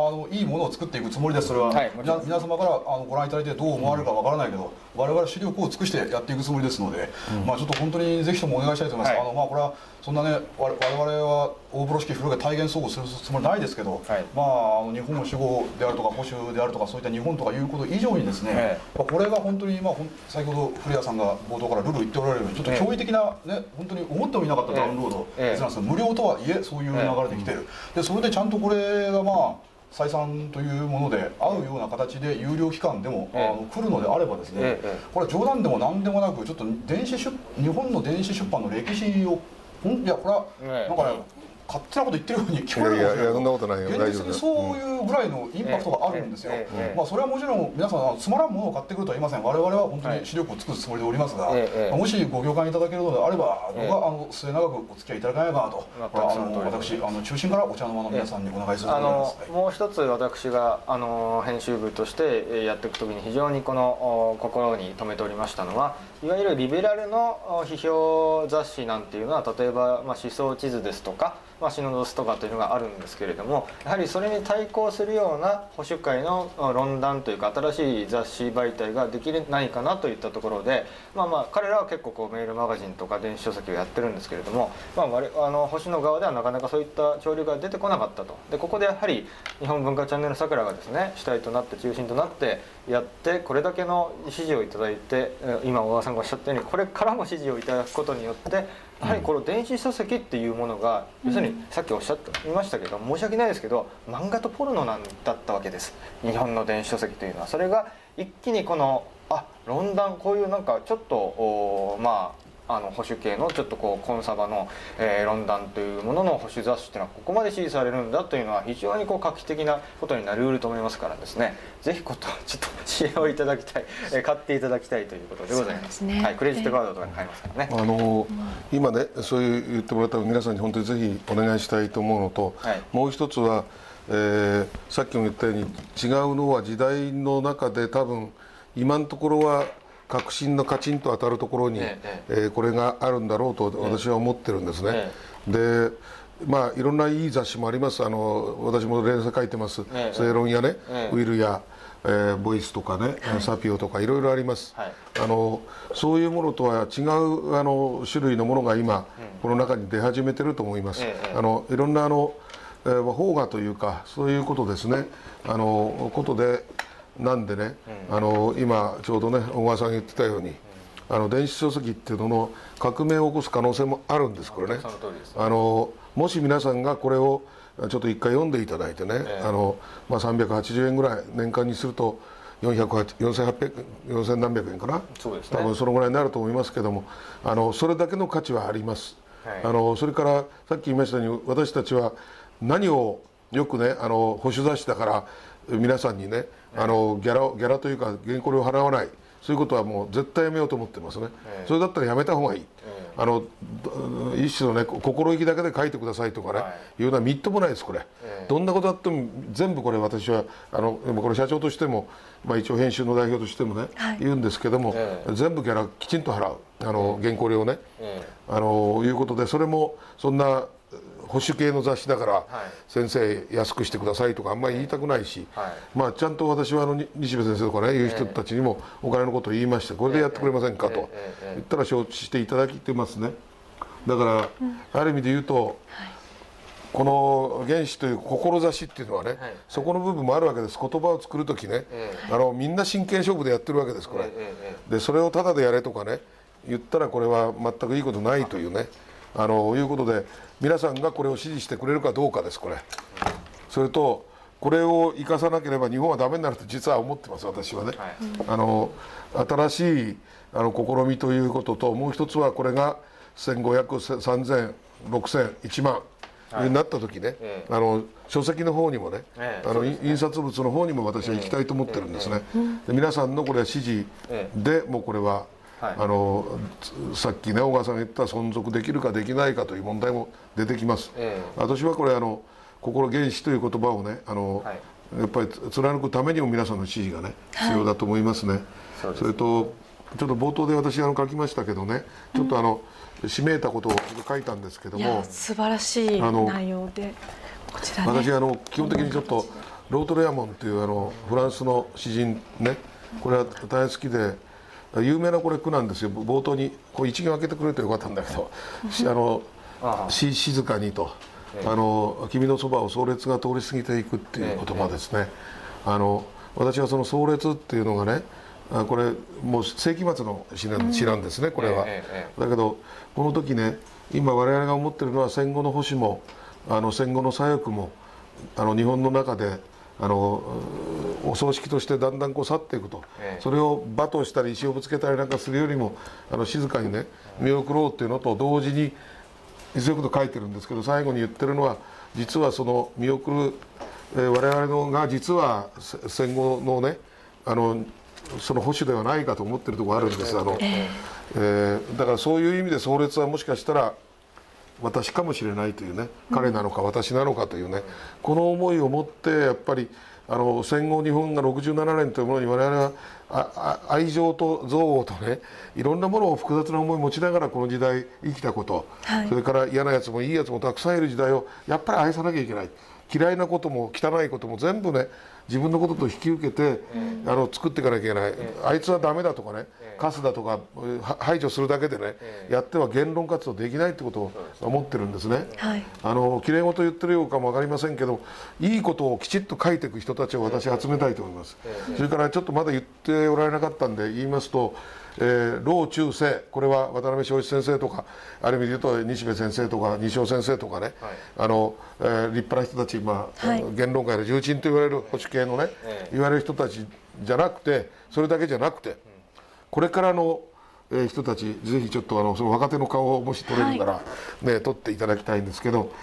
いいものを作っていくつもりです。それは、皆様からご覧いただいてどう思われるかわからないけど、我々視力を尽くしてやっていくつもりですので、ちょっと本当にぜひともお願いしたいと思います。これはそんなね、我々は大風呂敷風呂で体現総合するつもりないですけど、日本の守護であるとか保守であるとか、そういった日本とかいうこと以上にですね、これが本当に先ほど古谷さんが冒頭からルール言っておられるように、ちょっと驚異的なね、本当に思ってもいなかったダウンロードなんです。無料とはいえそういう流れできてる。でそれでちゃんとこれが採算というもので合うような形で有料期間でも来るのであればですね、これは冗談でも何でもなく、ちょっと日本の電子出版の歴史をいやこれはなんかね、勝手なこと言ってるように聞こえるかもしれないけど、 そんなことないよ、 現実にそういうぐらいのインパクトがあるんですよ。それはもちろん皆さんつまらんものを買ってくるとは言いません。我々は本当に視力を尽くすつもりでおりますが、もしご共感いただけるのであれば、どうか末永くお付き合いいただけないかなと、私中心からお茶の間の皆さんにお願いすると思います。 もう一つ私が編集部としてやっていくときに非常に心に留めておりましたのは、いわゆるリベラルの批評雑誌なんていうのは、例えば思想地図ですとかシノドスとかというのがあるんですけれども、やはりそれに対抗するような保守界の論壇というか新しい雑誌媒体ができないかなといったところで、彼らは結構メールマガジンとか電子書籍をやってるんですけれども、保守の側ではなかなかそういった潮流が出てこなかったと。でここでやはり日本文化チャンネルさくらがですね、主体となって中心となってやって、これだけの支持をいただいて、今小川さんがおっしゃったようにこれからも支持をいただくことによって、やはりこの電子書籍っていうものが、要するにさっきおっしゃっていましたけど、申し訳ないですけど漫画とポルノだったわけです、日本の電子書籍というのは。それが一気に論壇、こういうなんかちょっと保守系のちょっとコンサバの、論壇というものの保守雑誌というのはここまで支持されるんだというのは非常に画期的なことになりうると思いますからですね、ぜひちょっと支援をいただきたい、買っていただきたいということでございます。クレジットカードとかに買いますからね。 今ね、そういう言ってもらった皆さんに本当にぜひお願いしたいと思うのと、もう一つは、さっきも言ったように違うのは時代の中で多分今のところは革新のカチンと当たるところに、これがあるんだろうと私は思ってるんですね。でいろんないい雑誌もあります。私も連載書いてます「正論」やね、ウィルや、ボイスとかね、サピオとかいろいろあります。そういうものとは違う種類のものが今、この中に出始めてると思います。いろんな邦画というかそういうことですね、ことでなんでね、今ちょうどね小川さんが言ってたように、電子書籍っていうのの革命を起こす可能性もあるんです。これね、もし皆さんがこれをちょっと一回読んでいただいてね、380円ぐらい年間にすると4000何百円かな、多分そのぐらいになると思いますけども、それだけの価値はあります。それからさっき言いましたように、私たちは何をよくね、保守雑誌だから皆さんにね、ギャラというか原稿料を払わない、そういうことはもう絶対やめようと思ってますね。それだったらやめた方がいい。一種のね心意気だけで書いてくださいとかね、いうのはみっともないです。これどんなことあっても全部これ私はこれ社長としても、一応編集の代表としてもね、言うんですけども、全部ギャラきちんと払う、原稿料をね、いうことで、それもそんな保守系の雑誌だから先生安くしてくださいとかあんまり言いたくないし、ちゃんと私は西部先生とかねいう人たちにもお金のことを言いまして、これでやってくれませんかと言ったら承知していただきてますね。だからある意味で言うと、この原始という志っていうのはね、そこの部分もあるわけです。言葉を作る時ね、みんな真剣勝負でやってるわけです。これでそれをタダでやれとかね言ったらこれは全くいいことないというね、いうことで皆さんがこれを支持してくれるかどうかです。これそれとこれを生かさなければ日本はダメになると実は思ってます、私はね。新しい試みということと、もう一つはこれが1500、3000、6000、1万になった時ね、書籍の方にもね、印刷物の方にも私は行きたいと思ってるんですね。で皆さんのこれは支持でもうこれはさっきね小川さんが言った存続できるかできないかという問題も出てきます。私はこれ心原始という言葉をねやっぱり貫くためにも皆さんの支持がね必要だと思いますね。それとちょっと冒頭で私書きましたけどね、ちょっと締めたことを書いたんですけども、 素晴らしい内容で、こちらね、 私基本的にちょっとロートレアモンっていうフランスの詩人ね、これは大変好きで有名なこれ句なんですよ。冒頭にこう一行開けてくれるとよかったんだけど静かにと君のそばを壮烈が通り過ぎていくっていう言葉ですね。私はその壮烈っていうのがね、これもう世紀末の詩なんですね、これは。だけどこの時ね、今我々が思ってるのは戦後の保守も戦後の左翼も日本の中でお葬式としてだんだんこう去っていくと、それを罵倒したり石をぶつけたりなんかするよりも静かにね見送ろうっていうのと同時にそういうこと書いてるんですけど、最後に言ってるのは実はその見送る我々のが実は戦後のねその保守ではないかと思ってるところがあるんです。だからそういう意味で壮烈はもしかしたら私かもしれないというね、彼なのか私なのかというね、この思いを持ってやっぱり戦後日本が67年というものに我々は愛情と憎悪とね、いろんなものを複雑な思いを持ちながらこの時代生きたこと、それから嫌なやつもいいやつもたくさんいる時代をやっぱり愛さなきゃいけない。嫌いなことも汚いことも全部ね自分のことと引き受けて作っていかなきゃいけない。あいつはダメだとかね、カスだとか排除するだけでねやっては言論活動できないってことを思ってるんですね。きれい事言ってるようかも分かりませんけど、いいことをきちっと書いていく人たちを私集めたいと思います。それからちょっとまだ言っておられなかったんで言いますと、老中世、これは渡辺正一先生とかある意味で言うと西部先生とか西尾先生とかね、立派な人たち、言論界の重鎮と言われる保守系のね、言われる人たちじゃなくて、それだけじゃなくてこれからの人たち、ぜひちょっとその若手の顔をもし取れるなら、ね、取っていただきたいんですけど、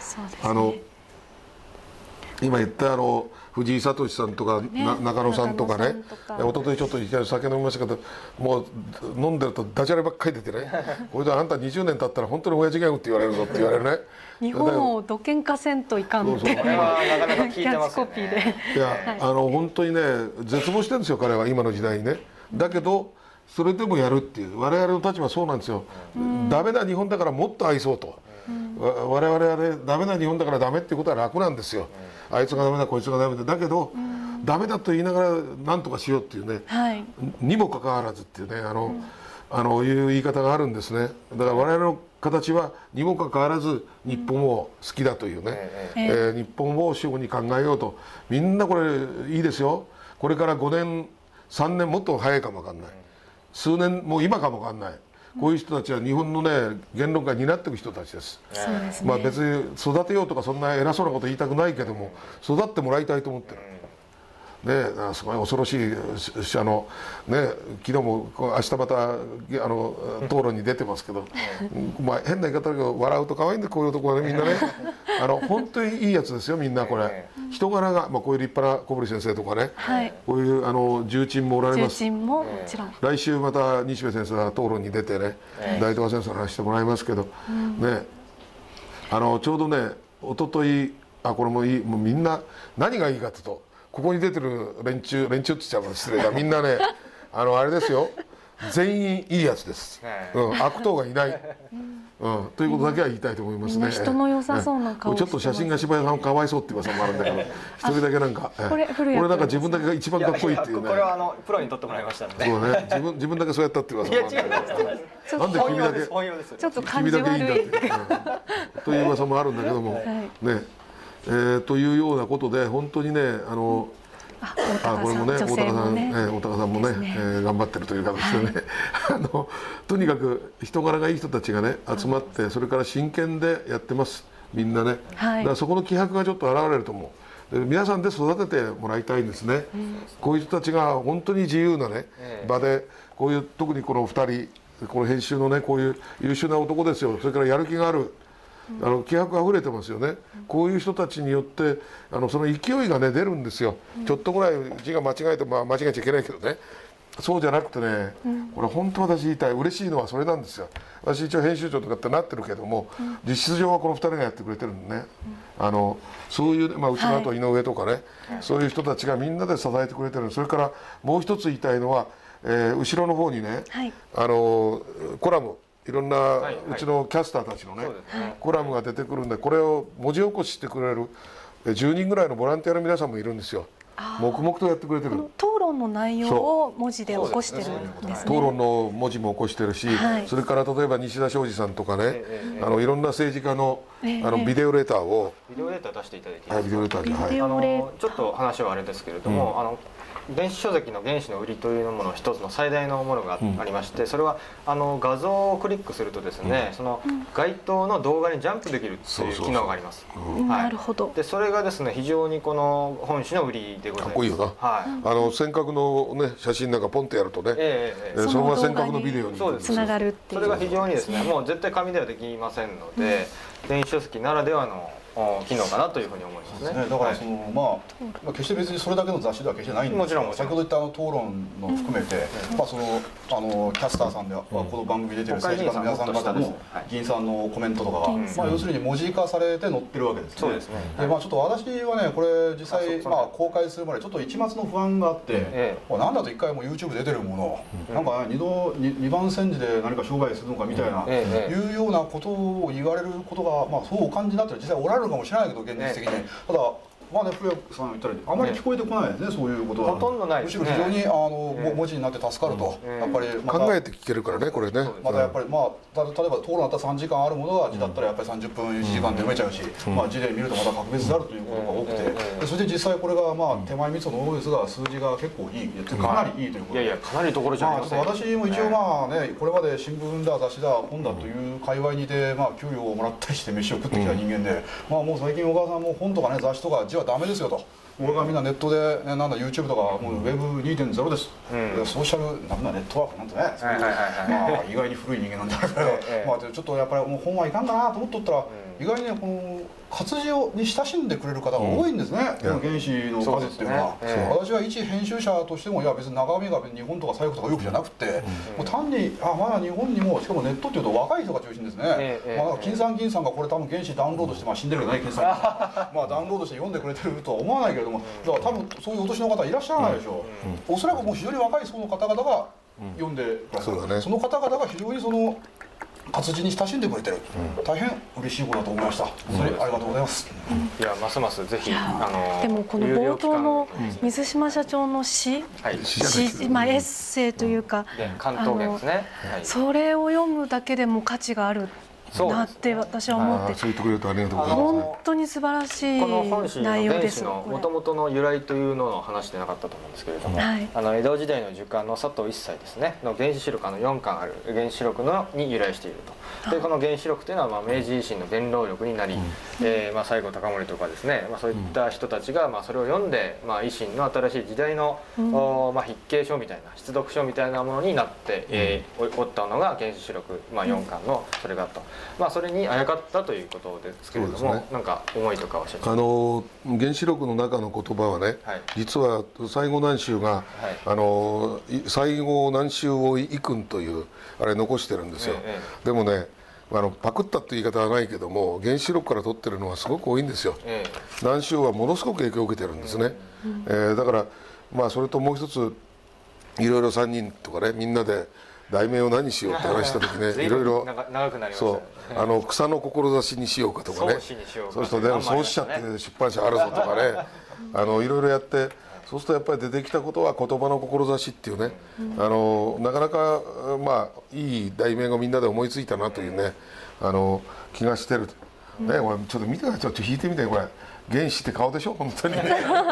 今言った藤井聡さんとか、中野さんとかね、一昨日ちょっといきなり酒飲みましたけど、もう飲んでるとダジャレばっかり出てねこれであんた20年経ったら本当に親父ギャグって言われるぞって言われるね。 日本をどけんかせんといかんってキャッチコピーで。 いや本当にね絶望してるんですよ彼は今の時代にね。だけどそれでもやるっていう、我々の立場はそうなんですよ。ダメな日本だからもっと愛そうと、我々はねダメな日本だからダメっていうことは楽なんですよ。あいつがダメだこいつがダメだ、だけどダメだと言いながら何とかしようっていうね、にもかかわらずっていうねいう言い方があるんですね。だから我々の形はにもかかわらず日本を好きだというね、日本を主語に考えようと、みんなこれいいですよ。これから5年3年もっと早いかもわかんない、数年もう今かもわかんない、こういう人たちは日本のね言論界に担っていく人たちです。別に育てようとかそんな偉そうなこと言いたくないけども、育ってもらいたいと思ってる。すごい恐ろしいね、昨日も明日また討論に出てますけど、変な言い方だけど笑うと可愛いんで、こういうところはねみんなね本当にいいやつですよみんな。これ人柄が、こういう立派な小堀先生とかね、こういう重鎮もおられます。来週また西部先生が討論に出てね、大東亜戦争の話してもらいますけど、ちょうどね一昨日これもいい、もうみんな何がいいかっていうと、ここに出てる連中って言っちゃうから失礼だ、みんなねあれですよ、全員いいやつです、悪党がいない、ということだけは言いたいと思いますね。 人の良さそうな顔してます。 ちょっと写真が柴田さんかわいそうって噂もあるんだけど、一人だけなんか俺なんか自分だけが一番かっこいいっていうね。 これはプロに撮ってもらいましたので、 そうね、自分だけそうやったって噂もあるんだけど、なんで君だけちょっと感じ悪いという噂もあるんだけどもね。というようなことで本当にねこれもね大高さんもね頑張ってるという形でねとにかく人柄がいい人たちがね集まって、それから真剣でやってますみんなね。だからそこの気迫がちょっと現れると思う。皆さんで育ててもらいたいんですね。こういう人たちが本当に自由なね場で、こういう特にこの2人、この編集のねこういう優秀な男ですよ。それからやる気がある、気迫あふれてますよね。こういう人たちによってその勢いがね出るんですよ。ちょっとぐらい字が間違えて間違えちゃいけないけどね、そうじゃなくてね、これ本当私言いたい、嬉しいのはそれなんですよ。私一応編集長とかってなってるけども、実質上はこの2人がやってくれてるんでね、そういう、うちの後井上とかね、そういう人たちがみんなで支えてくれてる。それからもう一つ言いたいのは、後ろの方にね、コラム、いろんなうちのキャスターたちのねコラムが出てくるんで、これを文字起こししてくれる 10人ぐらいのボランティアの皆さんもいるんですよ。黙々とやってくれてる。 討論の内容を文字で起こしてるんですね。 討論の文字も起こしてるし、それから例えば西田昌司さんとかね、いろんな政治家のビデオレターをビデオレター出していただいていいですか。 ビデオレターで、 ちょっと話はあれですけれども、電子書籍の原子の売りというもの一つの最大のものがありまして、それは画像をクリックするとですね、その該当の動画にジャンプできるという機能があります。 なるほど。 でそれがですね非常にこの本誌の売りでございます。 かっこいいよな。尖閣のね写真なんかポンってやるとね、そのまま尖閣のビデオにつながるっていう。 それが非常にですね、もう絶対紙ではできませんので、電子書籍ならではの機能かなというふうに思いますね。 だからその決して別にそれだけの雑誌では決してないんですけど、先ほど言った討論の含めて、そのキャスターさんでこの番組出てる政治家の皆さん方の議員さんのコメントとかが要するに文字化されて載ってるわけですね。 そうですね。 でちょっと私はねこれ実際公開するまでちょっっと一抹の不安があって、なんだと一回もう YouTube 出てるもの、なんか2番煎じで何か商売するのかみたいな、いうようなことを言われることが、そうお感じになってる実際おられるかもしれないけど現実的に、ただ古谷さん言ったらあまり聞こえてこないですね、そういうことは。 ほとんどないむしろ非常に文字になって助かると、やっぱり考えて聞けるからね、これね。 またやっぱり例えば討論だったら3時間あるものが字だったらやっぱり30分1時間で読めちゃうし、字で見るとまた格別であるということが多くて、それで実際これが手前味噌の多いですが数字が結構いい、かなりいいということで、 いやいやかなりところじゃありません。 私も一応これまで新聞だ雑誌だ本だという界隈にいて給料をもらったりして飯を食ってきた人間で、もう最近小川さんも本とかね雑誌とか字はダメですよと。俺がみんなネットで、なんだ YouTube とかもう Web2.0 です、ソーシャルなんだネットワークなんてね、意外に古い人間なんだけど、ちょっとやっぱりもう本はいかんかなと思っとったら、意外にねこの活字に親しんでくれる方が多いんですね、この原子の数っていうのは。私は一編集者としても、いや別に中身が日本とか左翼とか右翼じゃなくて、もう単にまだ日本にも、しかもネットっていうと若い人が中心ですね。金さんがこれ多分原子ダウンロードして、死んでるけどね金さんダウンロードして読んでくれてるとは思わないけれども、だから多分そういうお年の方いらっしゃらないでしょう。おそらくもう非常に若い層の方々が読んでくださる、その方々が非常にその活字に親しんでくれてる、大変嬉しいことだと思いました。それありがとうございます。 いやますますぜひでもこの冒頭の水島社長の詩、エッセイというか関東圏ですね、 それを読むだけでも価値があるなって私は思って、 そう言ってくれるとありがとうございます。 本当に素晴らしいこの本誌の内容です。 もともとの由来というのを話してなかったと思うんですけれども、江戸時代の儒家の佐藤一切ですねの原子史録4巻ある原子録に由来していると。でこの原子録というのは明治維新の原動力になり、西郷隆盛とかですね、そういった人たちがそれを読んで、維新の新しい時代の、筆記書みたいな出読書みたいなものになって、おったのが原子史録、4巻のそれがと。それにあやかったということですけれども、なんか思いとかおっしゃって原子録の中の言葉はね、実は西郷南州が、西郷南州を遺訓というあれ残してるんですよ。でもねパクったって言い方はないけども原子録から取ってるのはすごく多いんですよ。南州はものすごく影響を受けてるんですね。だからそれともう一ついろいろ3人とかねみんなで題名を何しようって話した時ねいろいろ草の志にしようかとかね、そうするとね創始者って出版社あるぞとかねいろいろやって、そうするとやっぱり出てきたことは言葉の志っていうね、なかなかいい題名がみんなで思いついたなというね気がしてる。ね、これちょっと見てください、ちょっと弾いてみて、これ原子って顔でしょ本当にね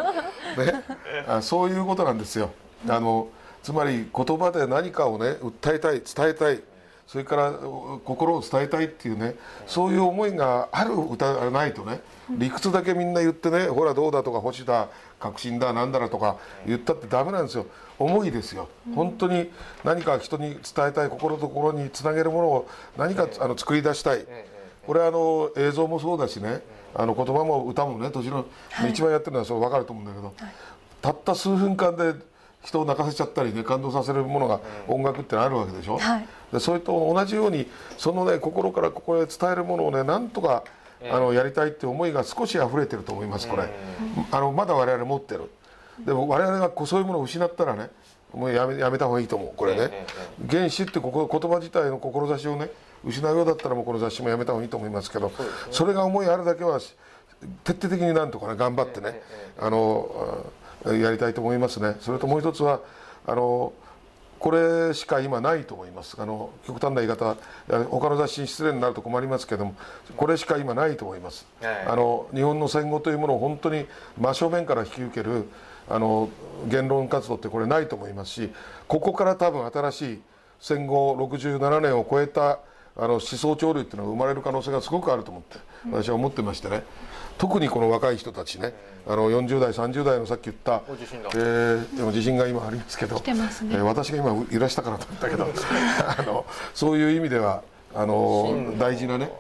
そういうことなんですよ。つまり言葉で何かをね訴えたい伝えたい、それから心を伝えたいっていうね、そういう思いがある歌がないとね、理屈だけみんな言ってね、ほらどうだとか星だ確信だなんだらとか言ったってダメなんですよ。思いですよ。本当に何か人に伝えたい、心と心につなげるものを何か作り出したい。これ映像もそうだしね、言葉も歌もね、もちろん一番やってるのはそう分かると思うんだけど、たった数分間で人を泣かせちゃったりね、感動させるものが音楽ってあるわけでしょ。でそれと同じようにそのね心から心へ伝えるものをねなんとかやりたいって思いが少し溢れてると思います。これまだ我々持ってる。でも我々がそういうものを失ったらね、もうやめた方がいいと思う。これね原子って言葉自体の志をね失うようだったらもうこの雑誌もやめた方がいいと思いますけど、それが思いあるだけは徹底的になんとかね頑張ってね、やりたいと思いますね。それともう一つはこれしか今ないと思います。極端な言い方、他の雑誌に失礼になると困りますけども、これしか今ないと思います。日本の戦後というものを本当に真正面から引き受ける言論活動ってこれないと思いますし、ここから多分新しい戦後67年を超えた思想潮流っていうのが生まれる可能性がすごくあると思って私は思ってましてね、特にこの若い人たちね、40代30代のさっき言ったでも地震が今ありますけど、私が今揺らしたからと思ったけどそういう意味では大事なね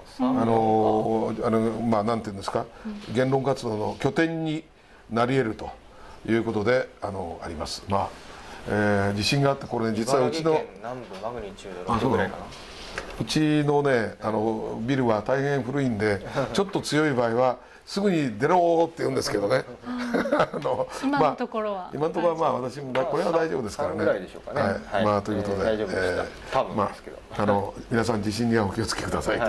なんていうんですか、言論活動の拠点になり得るということであります。地震があって、これね実はうちの南部マグニチュード6ぐらいかな。 うちのねビルは大変古いんでちょっと強い場合はすぐに出ろって言うんですけどね今のところは今のところは私もこれは大丈夫ですからね。 ぐらいでしょうかね。 ということで大丈夫でした多分ですけど、 皆さん地震にはお気をつけください。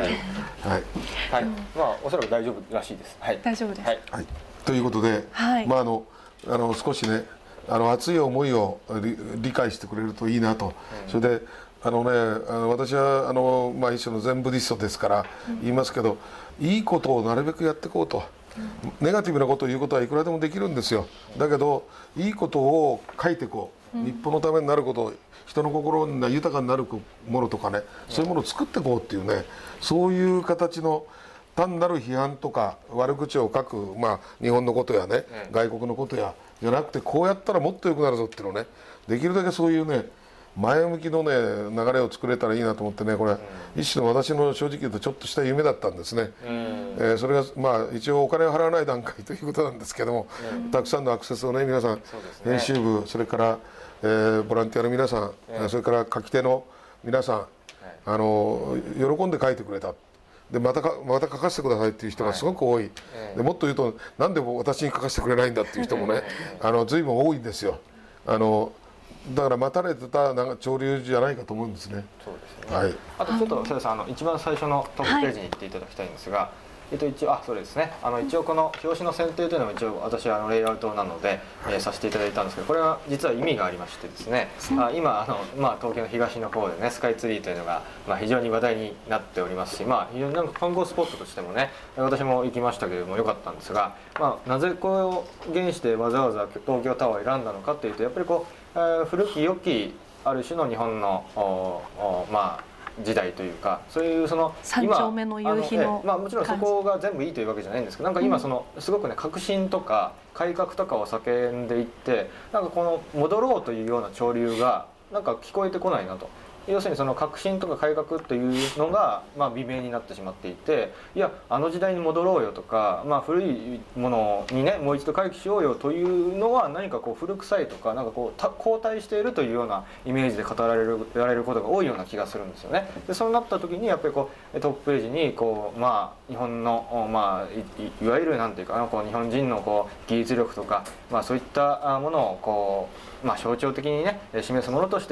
おそらく大丈夫らしいです。 大丈夫です。 ということで、少しね熱い思いを理解してくれるといいなと。それで私は一種の全ブディストですから言いますけど、いいことをなるべくやっていこうと。ネガティブなことを言うことはいくらでもできるんですよ。だけどいいことを書いていこう、日本のためになること、人の心が豊かになるものとかね、そういうものを作っていこうっていうね、そういう形の単なる批判とか悪口を書く、日本のことやね、外国のことやじゃなくて、こうやったらもっと良くなるぞっていうのをね、できるだけそういうね前向きのね流れを作れたらいいなと思ってね、これ一種の私の正直言うとちょっとした夢だったんですね。それが一応お金を払わない段階ということなんですけども、たくさんのアクセスをね皆さん、編集部、それから、ボランティアの皆さん、それから書き手の皆さん、喜んで書いてくれた。でまた書かせてくださいっていう人がすごく多い。でもっと言うと、なんで私に書かせてくれないんだっていう人もね随分多いんですよ。だから待たれてた潮流じゃないかと思うんですね。 そうですね。あとちょっと瀬田さん、一番最初のトップページに行っていただきたいんですが、一応そうですね。一応この表紙の選定というのも一応私はレイアウトなので、させていただいたんですけど、これは実は意味がありましてですね。今東京の東の方でねスカイツリーというのが非常に話題になっておりますし、非常に観光スポットとしてもね、私も行きましたけれども良かったんですが、なぜこれを原してわざわざ東京タワーを選んだのかというと、やっぱり古き良きある種の日本の時代というか、そういう三丁目の夕日のもちろんそこが全部いいというわけじゃないんですけど、今すごくね革新とか改革とかを叫んでいって、この戻ろうというような潮流が聞こえてこないなと。要するに革新とか改革というのが微妙になってしまっていて、いやあの時代に戻ろうよとか、古いものにねもう一度回帰しようよというのは何か古臭いとか後退しているというようなイメージで語られることが多いような気がするんですよね。でそうなった時にやっぱりトップページに日本のいわゆるなんていうかな、日本人の技術力とかそういったものを象徴的にね示すものとして、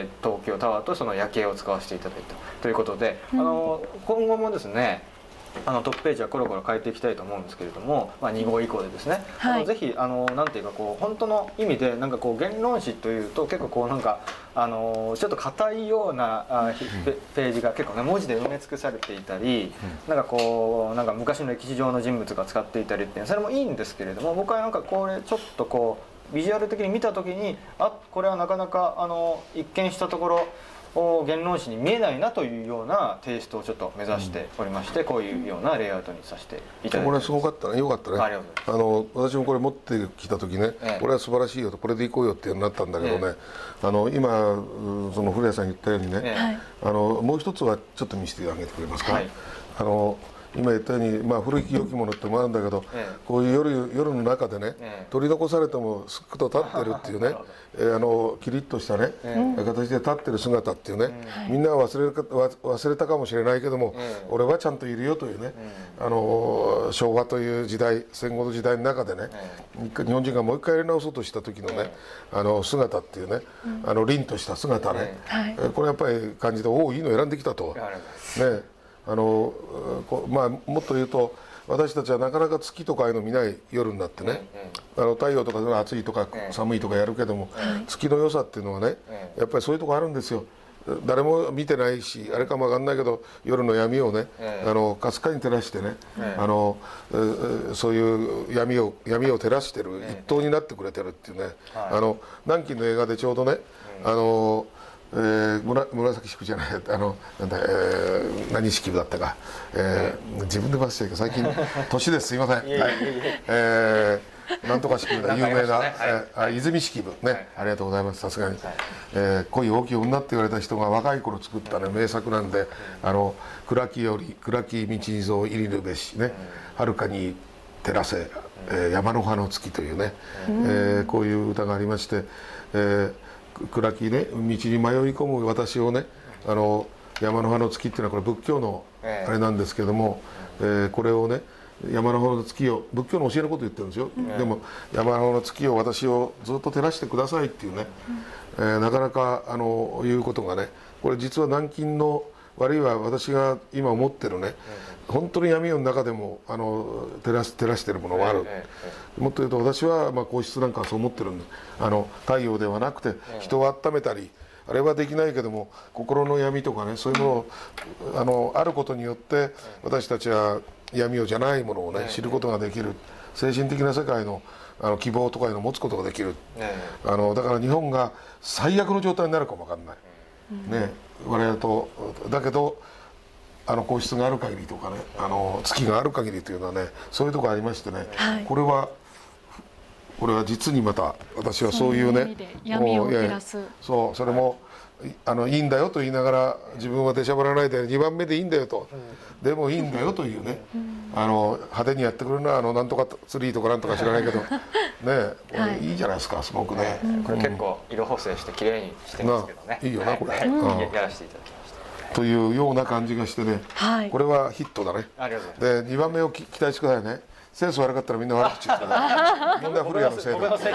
東京タワーとその夜景を使わせていただいたということで、今後もですねトップページはコロコロ変えていきたいと思うんですけれども、2号以降でですね、ぜひなんていうか本当の意味で言論誌というと結構ちょっと硬いようなページが結構ね文字で埋め尽くされていたり、昔の歴史上の人物が使っていたりっていう、それもいいんですけれども、僕はこれちょっとビジュアル的に見た時にこれはなかなか一見したところ言論誌に見えないなというようなテイストをちょっと目指しておりまして、こういうようなレイアウトにさせていただいてます。 これすごかったね、よかったね。私もこれ持ってきた時ね、これは素晴らしいよと、これでいこうよってなったんだけどね、今その古谷さん言ったようにね、もう一つはちょっと見せてあげてくれますか。今言ったように、古き良きものってもあるんだけど、こういう夜の中でね、取り残されてもすっくと立ってるっていうねキリッとしたね、形で立ってる姿っていうね、みんなは忘れたかもしれないけども、俺はちゃんといるよというね、昭和という時代、戦後の時代の中でね、日本人がもう一回やり直そうとした時のね、姿っていうね、凛とした姿ね、これやっぱり感じて、いいの選んできたと。ね、もっと言うと私たちはなかなか月とかああいうの見ない夜になってね、太陽とか暑いとか寒いとかやるけども、月の良さっていうのはね、やっぱりそういうとこあるんですよ。誰も見てないしあれかもわかんないけど、夜の闇をね、かすかに照らしてね、そういう闇を照らしてる一灯になってくれてるっていうね、南京の映画でちょうどね、紫式部じゃない、なんだ、何式部だったか、自分で忘れちゃうけど最近年です、すいません。なんとか式部で有名な泉式部ね、ありがとうございます。さすがに恋大きい女って言われた人が若い頃作ったね名作なんで、暗きより暗き道にぞ入りるべしね、遥かに照らせ山の葉の月というね、こういう歌がありまして、暗きね道に迷い込む私をね、山の葉の月っていうのはこれ仏教のあれなんですけども、これをね山の方の月を仏教の教えのこと言ってるんですよ、でも山の方の月を私をずっと照らしてくださいっていうね、なかなかいうことがね、これ実は南京の悪いは私が今思ってるね、本当に闇の中でも照らしてるものがある、もっと言うと私は皇室なんかはそう思ってるんで、太陽ではなくて人を温めたり、あれはできないけども心の闇とかね、そういうものをあることによって私たちは闇をじゃないものをね知ることができる、精神的な世界の希望とかいうのを持つことができる、だから日本が最悪の状態になるかもわかんない、ね、我々とだけど皇室がある限りとかね、月がある限りというのはね、そういうところありましてね、これは実にまた私はそういうね、 闇を照らす、 そう、それもいいんだよと言いながら自分は出しゃばらないで2番目でいいんだよと、でもいいんだよというね、派手にやってくれるのはなんとかツリーとかなんとか知らないけどね、いいじゃないですか、すごくね。 これ結構色補正して綺麗にしてますけどね、 いいよなこれ、 やらせていただきましたというような感じがしてね、これはヒットだね。 ありがとうございます。 で2番目を期待してくださいね。センス悪かったらみんな悪口言ってください。みんな古谷のせい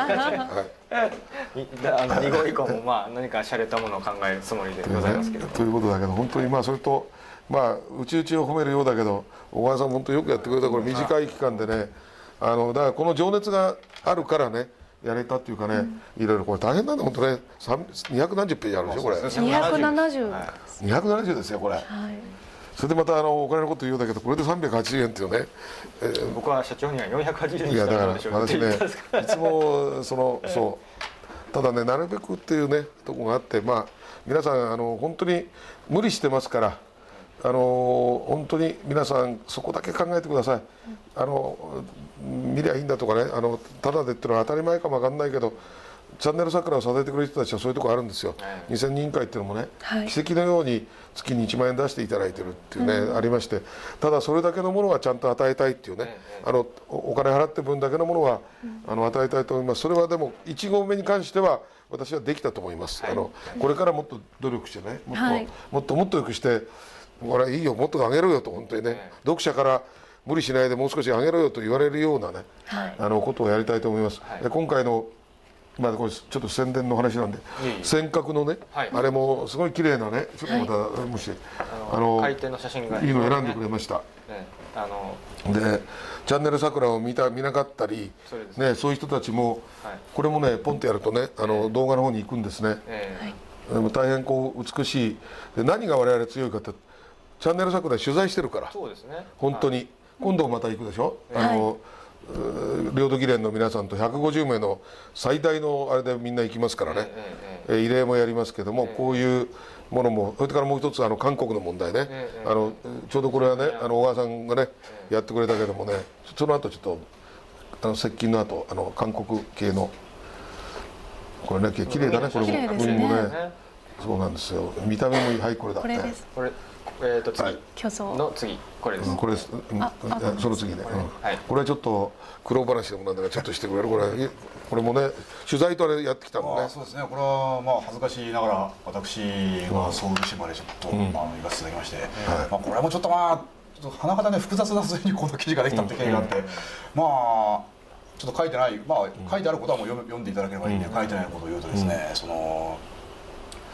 で、2号以降も何か洒落たものを考えるつもりでございますけど、 ということだけど、本当にそれとうちを褒めるようだけど、小川さん本当によくやってくれた。これ短い期間でね、だからこの情熱があるからねやれたっていうかね、いろいろこれ大変なんだ本当ね。2何十ページあるでしょこれ。270ですよこれ。それでまたお金のこと言うんだけど、これで380円っていうね、 僕は社長には480円いやだから私ねいつもそうただね、なるべくっていうねとこがあって、皆さん本当に無理してますから、本当に皆さんそこだけ考えてください。見りゃいいんだとかね、ただでっていうのは当たり前かもわかんないけど、チャンネル桜を支えてくれる人たちはそういうところあるんですよ。2000人会っていうのもね、奇跡のように月に1万円出していただいてるっていうね、ありまして、ただそれだけのものはちゃんと与えたいっていうね、お金払ってる分だけのものは与えたいと思います。それはでも1合目に関しては私はできたと思います。これからもっと努力してね、もっと良くして、これいいよ、もっと上げろよと、本当にね、読者から無理しないでもう少し上げろよと言われるようなね、ことをやりたいと思います。今回のこれちょっと宣伝の話なんで、尖閣のね、あれもすごい綺麗なね、ちょっとまたもし海底の写真がいいの選んでくれました。でチャンネル桜を見なかったりね、そういう人たちもこれもねポンとやるとね動画の方に行くんですね。でも大変こう美しい。で何が我々強いかって、チャンネル桜で取材してるから、本当に今度また行くでしょ。領土議連の皆さんと150名の最大のあれでみんな行きますからね、慰霊もやりますけども、こういうものも、それからもう一つ韓国の問題ね、ちょうどこれはね小川さんがねやってくれたけどもね、その後ちょっと接近の後韓国系のこれね綺麗だね、これもね、そうなんですよ。見た目もはい、これだね。 次巨像の次これです。 これです。その次ね。これはちょっと苦労話でもなんだからちょっとしてくれる。これもね取材とあれやってきたのね。 そうですね。これは恥ずかしながら私はソウル市までちょっと行かせていただきまして、これもちょっと甚だね複雑な末にこの記事ができたって経緯があって、ちょっと書いてない、書いてあることはもう読んでいただければいいんで、書いてないことを言うとですね、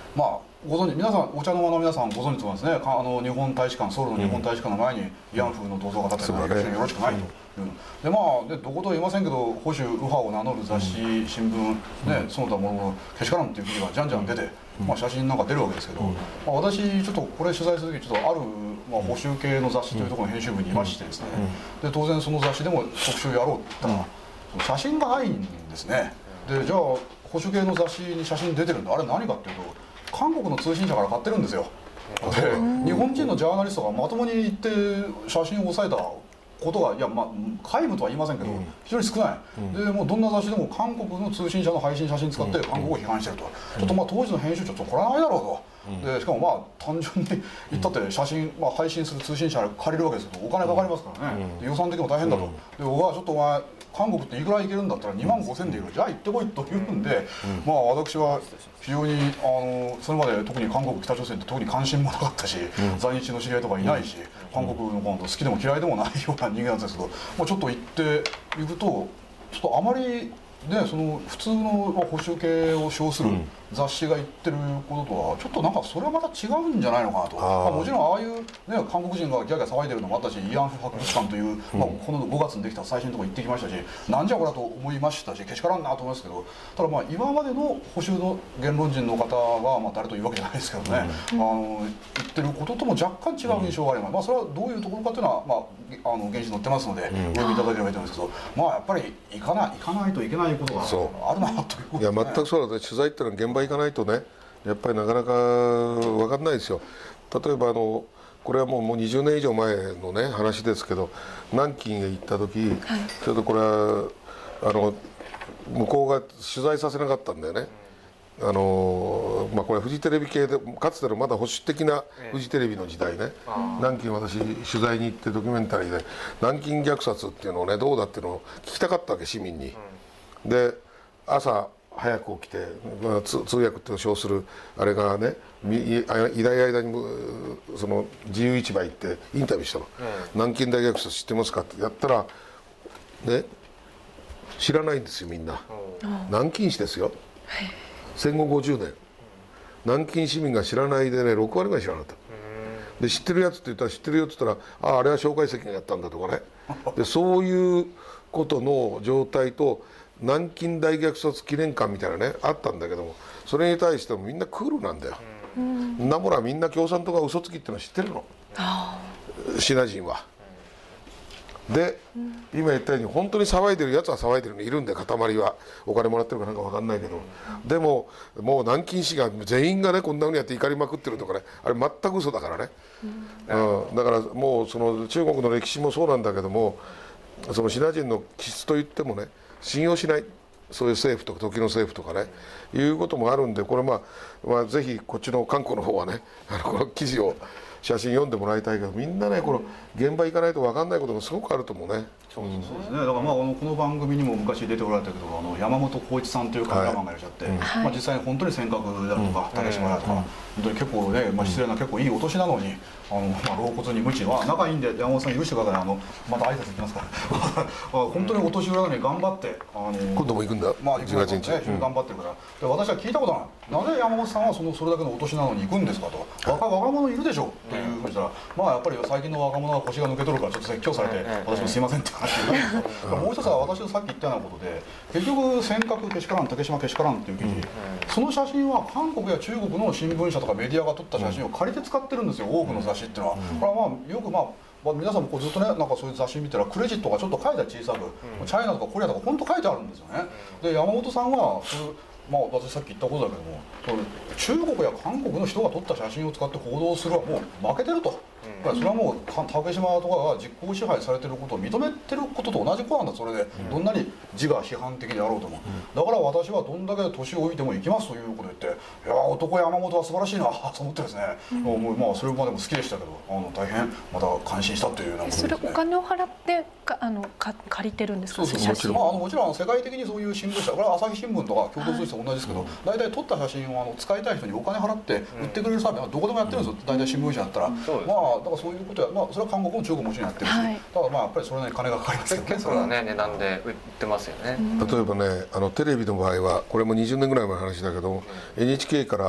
まあご存知、皆さんお茶の間の皆さんご存知と思いますね。日本大使館、ソウルの日本大使館の前に慰安婦の銅像が立ってるのはよろしくないというで、まあでどことは言いませんけど、保守右派を名乗る雑誌、新聞ね、その他ものけしからんっていう記事がじゃんじゃん出て、まあ写真なんか出るわけですけど、まあ、私ちょっとこれ取材する時ちょっとある、まあ、保守系の雑誌というところの編集部にいましてですね、で当然その雑誌でも特集やろうって言ったら、写真がないんですね。でじゃあ保守系の雑誌に写真出てるんで、あれ何かっていうと韓国の通信社から買ってるんですよ。で日本人のジャーナリストがまともに行って写真を押さえたことが、いやまあ皆無とは言いませんけど、非常に少ない、でもうどんな雑誌でも韓国の通信社の配信写真使って韓国を批判してると、ちょっとまあ当時の編集長ちょっとこれはないだろうと、でしかもまあ単純に言ったって写真、まあ、配信する通信社借りるわけですけどお金かかりますからね、予算的にも大変だと、で僕はちょっとお前韓国っていくらいけるんだったら2万5千でいる、じゃあ行ってこいと言うんで、まあ私は非常にそれまで特に韓国北朝鮮って特に関心もなかったし、在日の知り合いとかいないし、韓国のこと好きでも嫌いでもないような人間なんですけど、まあ、ちょっと行っていくとちょっとあまりね、その普通の保守系を称する雑誌が言ってることとはちょっとなんかそれはまた違うんじゃないのかなと、まあ、もちろんああいう、ね、韓国人がギャーギャー騒いでるのもあったし、慰安婦博物館という、まあ、この5月にできた最新のところ行ってきましたし、なんじゃこれだと思いましたし、けしからんなと思いますけど、ただまあ今までの保守の言論人の方が、まあ、誰というわけじゃないですけどね、言ってることとも若干違う印象があります、まあ、それはどういうところかというのは、まあ、現地載ってますのでお読みいただければいいと思うんですけど、まあやっぱり行かないといけないことがあるなということで、 いや全くそうだね。取材ってのは現場行かないとね、やっぱりなかなか分かんないですよ。例えばこれはもう20年以上前のね話ですけど、南京へ行った時、ちょっとこれは向こうが取材させなかったんだよね。まあ、これフジテレビ系でかつてのまだ保守的なフジテレビの時代ね、南京私取材に行ってドキュメンタリーで南京虐殺っていうのをねどうだっていうのを聞きたかったわけ、市民に。で朝早く起きて、まあ、通訳って称するあれがねいない間にその自由市場行ってインタビューしたの、南京大虐殺知ってますかってやったらね知らないんですよみんな。南京市ですよ、戦後50年南京市民が知らないでね6割ぐらい知らなかった。で知ってるやつって言ったら知ってるよって言ったらあれは蒋介石がやったんだとかね、でそういうことの状態と南京大虐殺記念館みたいなねあったんだけども、それに対してもみんなクールなんだよ。なもらみんな共産党が嘘つきっていうのは知ってるの、シナ人は。で今言ったように本当に騒いでるやつは騒いでるのいるんで、塊はお金もらってるかなんか分かんないけど、でももう南京市が全員がねこんなふうにやって怒りまくってるとかね、あれ全く嘘だからね、だからもうその中国の歴史もそうなんだけども、そのシナ人の気質といってもね信用しない、そういう政府とか時の政府とかねいうこともあるんで、これまあぜひこっちの韓国の方はねこの記事を写真読んでもらいたいけど、みんなねこの現場行かないと分かんないことがすごくあると思うね。 そうですね。だからまあこの番組にも昔出ておられたけど、山本浩一さんというカメラマンがいらっしゃって、まあ実際に本当に尖閣であるとか竹島であるとか、本当に結構ね、まあ失礼な結構いいお年なのにまあ老骨に無知は仲いいんで山本さん許してください。また挨拶行きますから本当にお年寄りなのに頑張って今度も行くんだ。 まあ18日ね頑張ってるから、で私は聞いたことない。なぜ山本さんはそれだけのお年なのに行くんですかと、若者いるでしょというふうにしたら、まあやっぱり最近の若者は腰が抜けとるからちょっと説教されて私もすいませんって話になるんですけど、もう一つは私のさっき言ったようなことで、結局尖閣けしからん竹島けしからんっていう記事、その写真は韓国や中国の新聞社とかメディアが撮った写真を借りて使ってるんですよ、多くの雑誌っていうのは。これはまあよく皆さんもずっとねなんかそういう雑誌見たらクレジットがちょっと書いてある、小さくチャイナとかコリアとか本当書いてあるんですよね。で山本さんはまあ私さっき言ったことだけども、中国や韓国の人が撮った写真を使って報道するはもう負けてると。それはもう竹島とかが実効支配されてることを認めてることと同じことなんだ。それでどんなに自我批判的であろうとも、だから私はどんだけ年老いても行きますということを言って、いや男山本は素晴らしいなと思ってですね、まあそれまでも好きでしたけど大変また感心したというようなことですね。 それお金を払って借りてるんですか？ 写真はもちろん世界的にそういう新聞社、これは朝日新聞とか共同通信と同じですけど、大体撮った写真を使いたい人にお金払って売ってくれるサービスはどこでもやってるんですよ、大体新聞社だったら。まあだからそういうことや、まあそれは韓国も中国ももちろんやってるし、ただまあやっぱりそれなりに金がかかりますよね。 結構なね値段で売ってますよね。 例えばねテレビの場合はこれも20年ぐらい前の話だけど、NHK から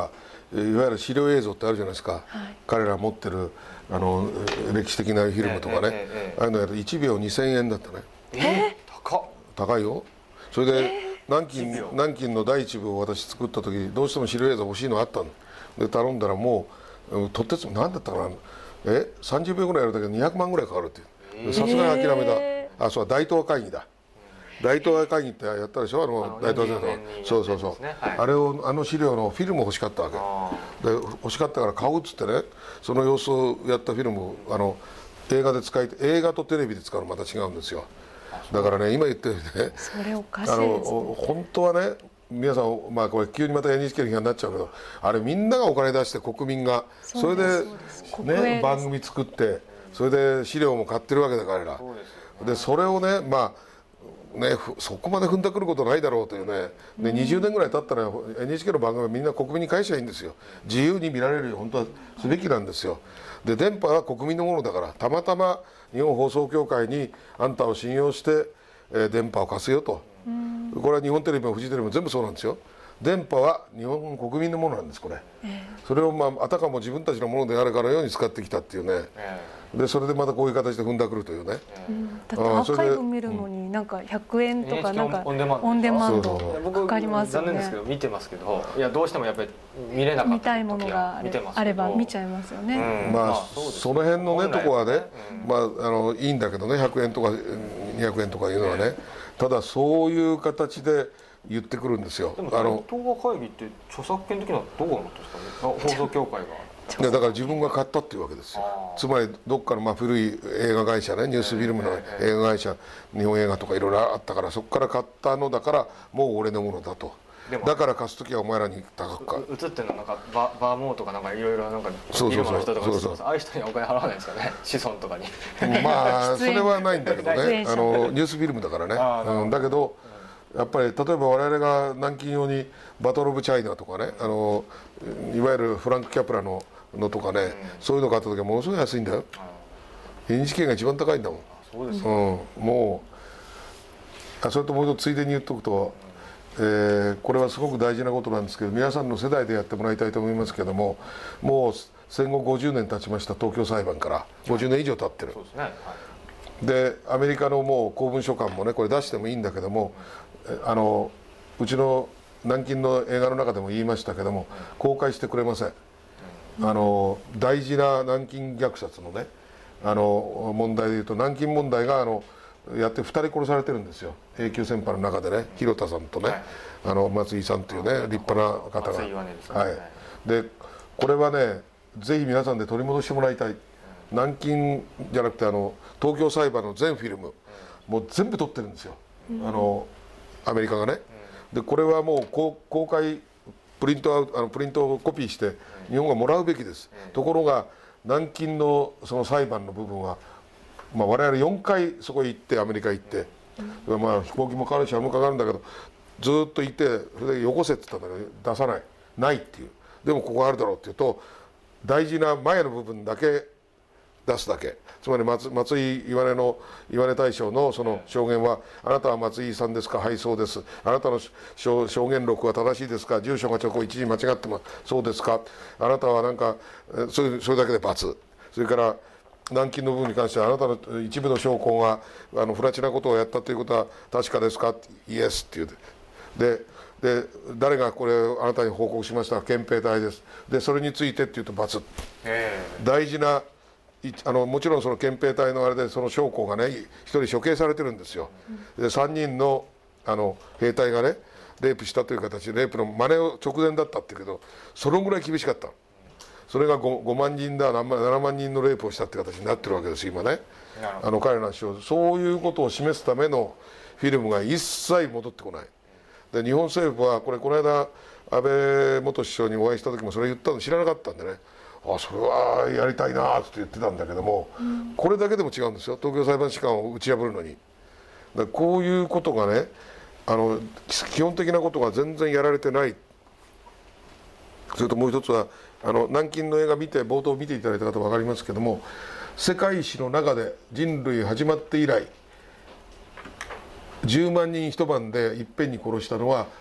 いわゆる資料映像ってあるじゃないですか、彼ら持ってる歴史的なフィルムとかね、ああいうのやると1秒2000円だったね。高いよ。それで南京の第一部を私作った時どうしても資料映像欲しいのあったので頼んだら、もう撮って何だったかな、30秒ぐらいやるだけで200万ぐらいかかるっていう。さすがに諦めた。そう、大東亜会議だ。大東亜会議ってやったでしょ、大東亜会議。そうそうそう、あれを資料のフィルム欲しかったわけで、欲しかったから買うっつってね、その様子をやったフィルム映画で使映画とテレビで使うのまた違うんですよ。だからね、今言ったようにね、 それおかしいですね。 本当はね、皆さん、これ急にまた NHK の批判になっちゃうけど、あれみんながお金出して国民がそれでね番組作って、それで資料も買ってるわけだから、でそれをね、そこまで踏んだくることないだろうというね。で20年ぐらい経ったら NHK の番組はみんな国民に返しゃいいんですよ。自由に見られるよう本当はすべきなんですよ。で電波は国民のものだから、たまたま日本放送協会にあんたを信用して、電波を貸すよと。これは日本テレビもフジテレビも全部そうなんですよ。電波は日本国民のものなんです、これ。それをあたかも自分たちのものであるかのように使ってきたっていうね。でそれでまたこういう形で踏んだくるというね。 だってアーカイブ見るのになんか100円とかなんかオンデマンドかかりますよね。 残念ですけど見てますけど、いやどうしてもやっぱり見れなかった見たいものがあれば見ちゃいますよね。 その辺のねとこはね、いいんだけどね、100円とか200円とかいうのはね。ただそういう形で言ってくるんですよ。 でも東亜会議って著作権的にはどうなったんですかね、放送協会が。 だから自分が買ったっていうわけですよ。つまりどっかの古い映画会社ね、ニュースフィルムの映画会社、日本映画とかいろいろあったから、そこから買ったのだからもう俺のものだと。だから貸す時はお前らに高く買う。 映ってるのなんかバーモーとかなんかいろいろなんかフィルムの人とか映ってます。ああいう人にはお金払わないですかね、子孫とかに。 それはないんだけどね、ニュースフィルムだからね。だけどやっぱり例えば我々が南京用にバトル・オブ・チャイナとかね、いわゆるフランク・キャプラのとかね、そういうの買った時はものすごい安いんだよ。NHK が一番高いんだもん。 そうですか。 もうそれともう一つついでに言っとくと、これはすごく大事なことなんですけど、皆さんの世代でやってもらいたいと思いますけども、もう戦後50年経ちました。東京裁判から50年以上経ってる。でアメリカのもう公文書館もね、これ出してもいいんだけども、うちの南京の映画の中でも言いましたけども、公開してくれません。大事な南京虐殺のね、問題でいうと、南京問題がやって2人殺されてるんですよ、永久戦犯の中でね。広田さんとね、松井さんというね、立派な方が。でこれはね、ぜひ皆さんで取り戻してもらいたい。南京じゃなくて東京裁判の全フィルムもう全部撮ってるんですよ、アメリカがね。でこれはもう公開プリントをコピーして日本がもらうべきです。ところが南京のその裁判の部分は、我々4回そこへ行って、アメリカ行って、飛行機もかかるし、あれもかかるんだけど、ずっといて、それでよこせって言ったんだけど出さないっていう。でもここあるだろうっていうと、大事な前の部分だけ出すだけ。つまり松井岩根大将のその証言は、あなたは松井さんですか、はいそうです、あなたの証言録は正しいですか、住所が一時間違ってもそうですか、あなたはなんかそれだけで×。それから南京の部分に関しては、あなたの一部の証拠が不埒なことをやったということは確かですか、イエスって言うで誰がこれをあなたに報告しましたか、憲兵隊です。でそれについてって言うと×。大事なもちろんその憲兵隊のあれでその将校がね1人処刑されてるんですよ。で3人の兵隊がねレイプしたという形で、レイプの真似を直前だったっていうけど、そのぐらい厳しかった。それが 5万人だ7万人のレイプをしたっていう形になってるわけです今ね。彼らの主張、そういうことを示すためのフィルムが一切戻ってこない。で日本政府はこの間安倍元首相にお会いした時もそれ言ったの知らなかったんでね、それはやりたいなって言ってたんだけども、これだけでも違うんですよ、東京裁判士官を打ち破るのに。こういうことがね、基本的なことが全然やられてない。それともう一つは南京の映画冒頭見ていただいた方分かりますけども、世界史の中で人類始まって以来10万人一晩でいっぺんに殺したのは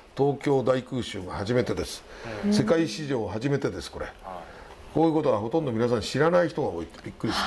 東京大空襲が初めてです、世界史上初めてです。これ、こういうことはほとんど皆さん知らない人が多いってびっくりして、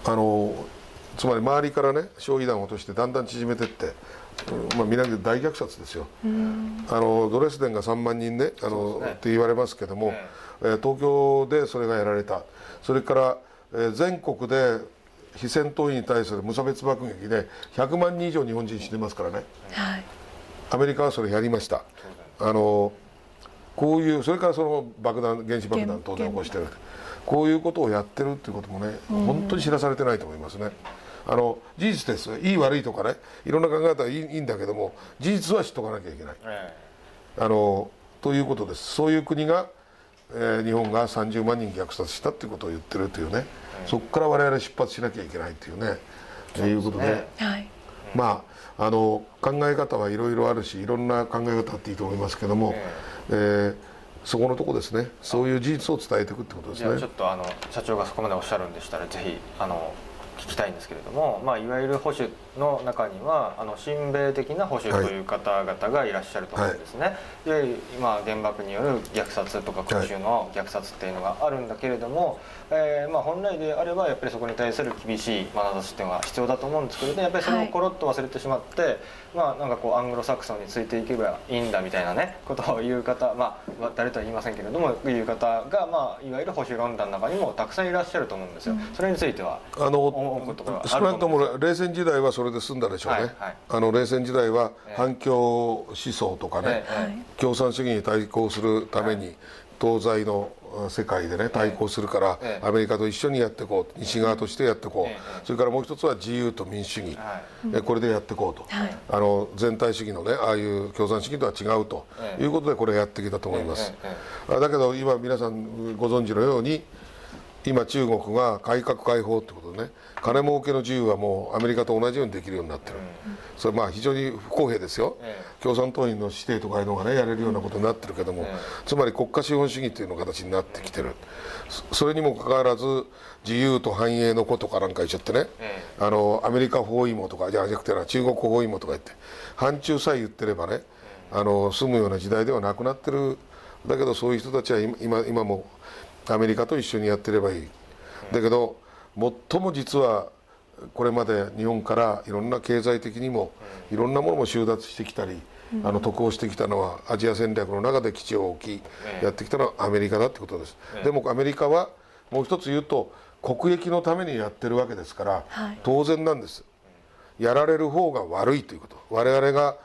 つまり周りからね焼夷弾を落としてだんだん縮めてって、みんなで大虐殺ですよ。ドレスデンが3万人ねって言われますけども、東京でそれがやられた。それから、全国で非戦闘員に対する無差別爆撃で100万人以上日本人死んでますからね、アメリカはそれやりました。こういう、それからその爆弾、原子爆弾当然起こしてる、こういうことをやってるっていうこともね、本当に知らされてないと思いますね。事実です。いい悪いとかね、いろんな考え方はいいんだけども、事実は知っとかなきゃいけない、ということです。そういう国が、日本が30万人虐殺したっていうことを言ってるというね、そこから我々出発しなきゃいけないっていうね、いうことで、まあ考え方はいろいろあるし、いろんな考え方あっていいと思いますけども、そこのとこですね、そういう事実を伝えていくってことですね。 じゃあちょっと社長がそこまでおっしゃるんでしたら、ぜひ聞きたいんですけれども、いわゆる保守の中には親米的な保守という方々がいらっしゃると思うんですね。で今原爆による虐殺とか空襲の虐殺っていうのがあるんだけれども、本来であればやっぱりそこに対する厳しい眼差しっていうのが必要だと思うんですけれど、やっぱりそれをコロッと忘れてしまって、なんかこうアングロサクソンについていけばいいんだみたいなねことを言う方、誰とは言いませんけれども言う方が、いわゆる保守論壇の中にもたくさんいらっしゃると思うんですよ。それについては少なくとも冷戦時代はそれで済んだでしょうね。冷戦時代は反共思想とかね、共産主義に対抗するために東西の世界でね対抗するから、アメリカと一緒にやっていこう、西側としてやっていこう、それからもう一つは自由と民主主義、これでやっていこうと、全体主義のねああいう共産主義とは違うということでこれやってきたと思います。だけど今皆さんご存知のように、今中国が改革開放ってことでね、金儲けの自由はもうアメリカと同じようにできるようになってる、それ非常に不公平ですよ、共産党員の指定とかいうのがねやれるようなことになってるけども、つまり国家資本主義っていうの形になってきてる。それにもかかわらず自由と繁栄のことかなんか言っちゃってね、アメリカ包囲網とかじゃなくて中国包囲網とか言って反中さえ言ってればね済むような時代ではなくなってる。だけどそういう人たちは今もアメリカと一緒にやってればいい。だけど最も実はこれまで日本からいろんな経済的にもいろんなものも収奪してきたり得をしてきたのはアジア戦略の中で基地を置きやってきたのはアメリカだってことです。でもアメリカはもう一つ言うと国益のためにやってるわけですから当然なんです。やられる方が悪いということ。我々が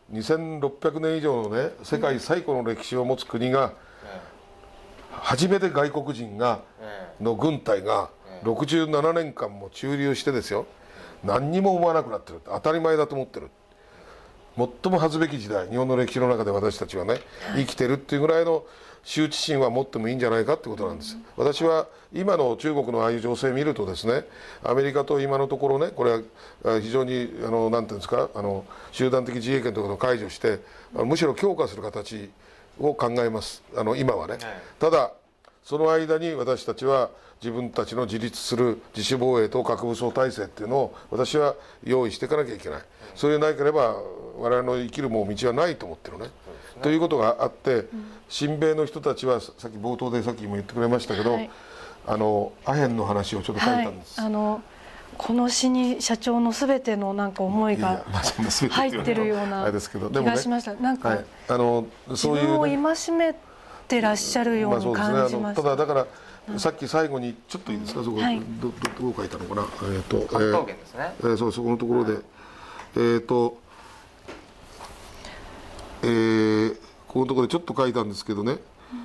2600年以上のね世界最古の歴史を持つ国が初めて外国人の軍隊が67年間も駐留してですよ、何にも思わなくなってる、当たり前だと思ってる。最も恥ずべき時代、日本の歴史の中で私たちはね生きてるっていうぐらいの羞恥心は持ってもいいんじゃないかってことなんです。私は今の中国のああいう情勢を見るとですね、アメリカと今のところね、これは非常になんていうんですか、集団的自衛権というのを解除してむしろ強化する形を考えます、今はね。ただその間に私たちは自分たちの自立する自主防衛と核武装体制っていうのを私は用意していかなきゃいけない。それでなければ我々の生きるもう道はないと思ってるね。ということがあって、親米の人たちはさっき冒頭でさっきも言ってくれましたけど、アヘンの話をちょっと書いたんです。 この詩に社長のすべてのなんか思いが入ってるような気がしました。なんか自分を戒めてらっしゃるように感じました。 ただだからさっき最後にちょっといいですか、そこどう書いたのかな、 関東圏ですね。 そうそこのところでこのところでちょっと書いたんですけどね、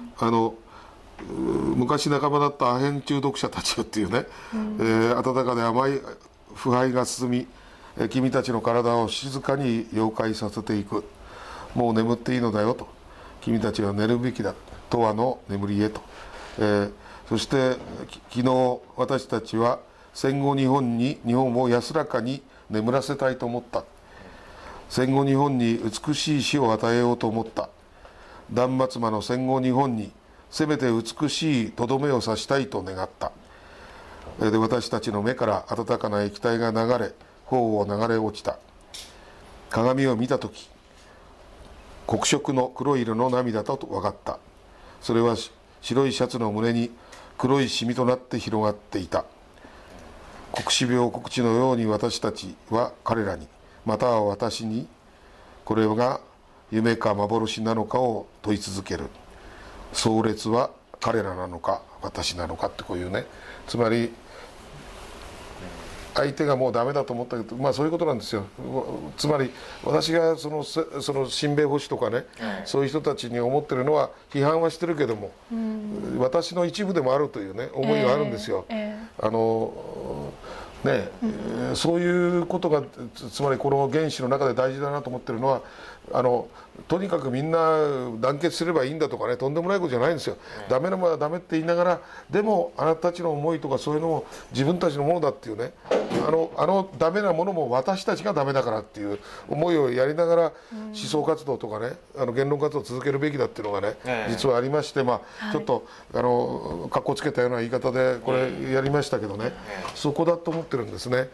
昔仲間だったアヘン中毒者たちよっていうね、温かで甘い腐敗が進み、君たちの体を静かに溶解させていく。もう眠っていいのだよと。君たちは寝るべきだ。永遠の眠りへと。そして昨日私たちは戦後日本を安らかに眠らせたいと思った。戦後日本に美しい死を与えようと思った。断末魔の戦後日本にせめて美しいとどめを刺したいと願った。で私たちの目から温かな液体が流れ、頬を流れ落ちた。鏡を見たとき黒色の黒い色の涙と分かった。それは白いシャツの胸に黒いシミとなって広がっていた。黒死病黒地のように私たちは彼らに、または私に、これが夢か幻なのかを問い続ける。壮烈は彼らなのか私なのかって、こういうね、つまり相手がもうダメだと思ったけど、まあそういうことなんですよ。つまり私がその親米保守とかね、そういう人たちに思ってるのは、批判はしてるけども、私の一部でもあるというね、思いがあるんですよ。そういうことが、つまりこの原子の中で大事だなと思ってるのは、とにかくみんな団結すればいいんだとかね、とんでもないことじゃないんですよ。ダメなものはダメって言いながら、でもあなたたちの思いとかそういうのも自分たちのものだっていうね、ダメなものも私たちがダメだからっていう思いをやりながら、思想活動とかね、言論活動を続けるべきだっていうのがね、実はありまして、まあちょっとかっこつけたような言い方でこれやりましたけどね、そこだと思ってるんですね。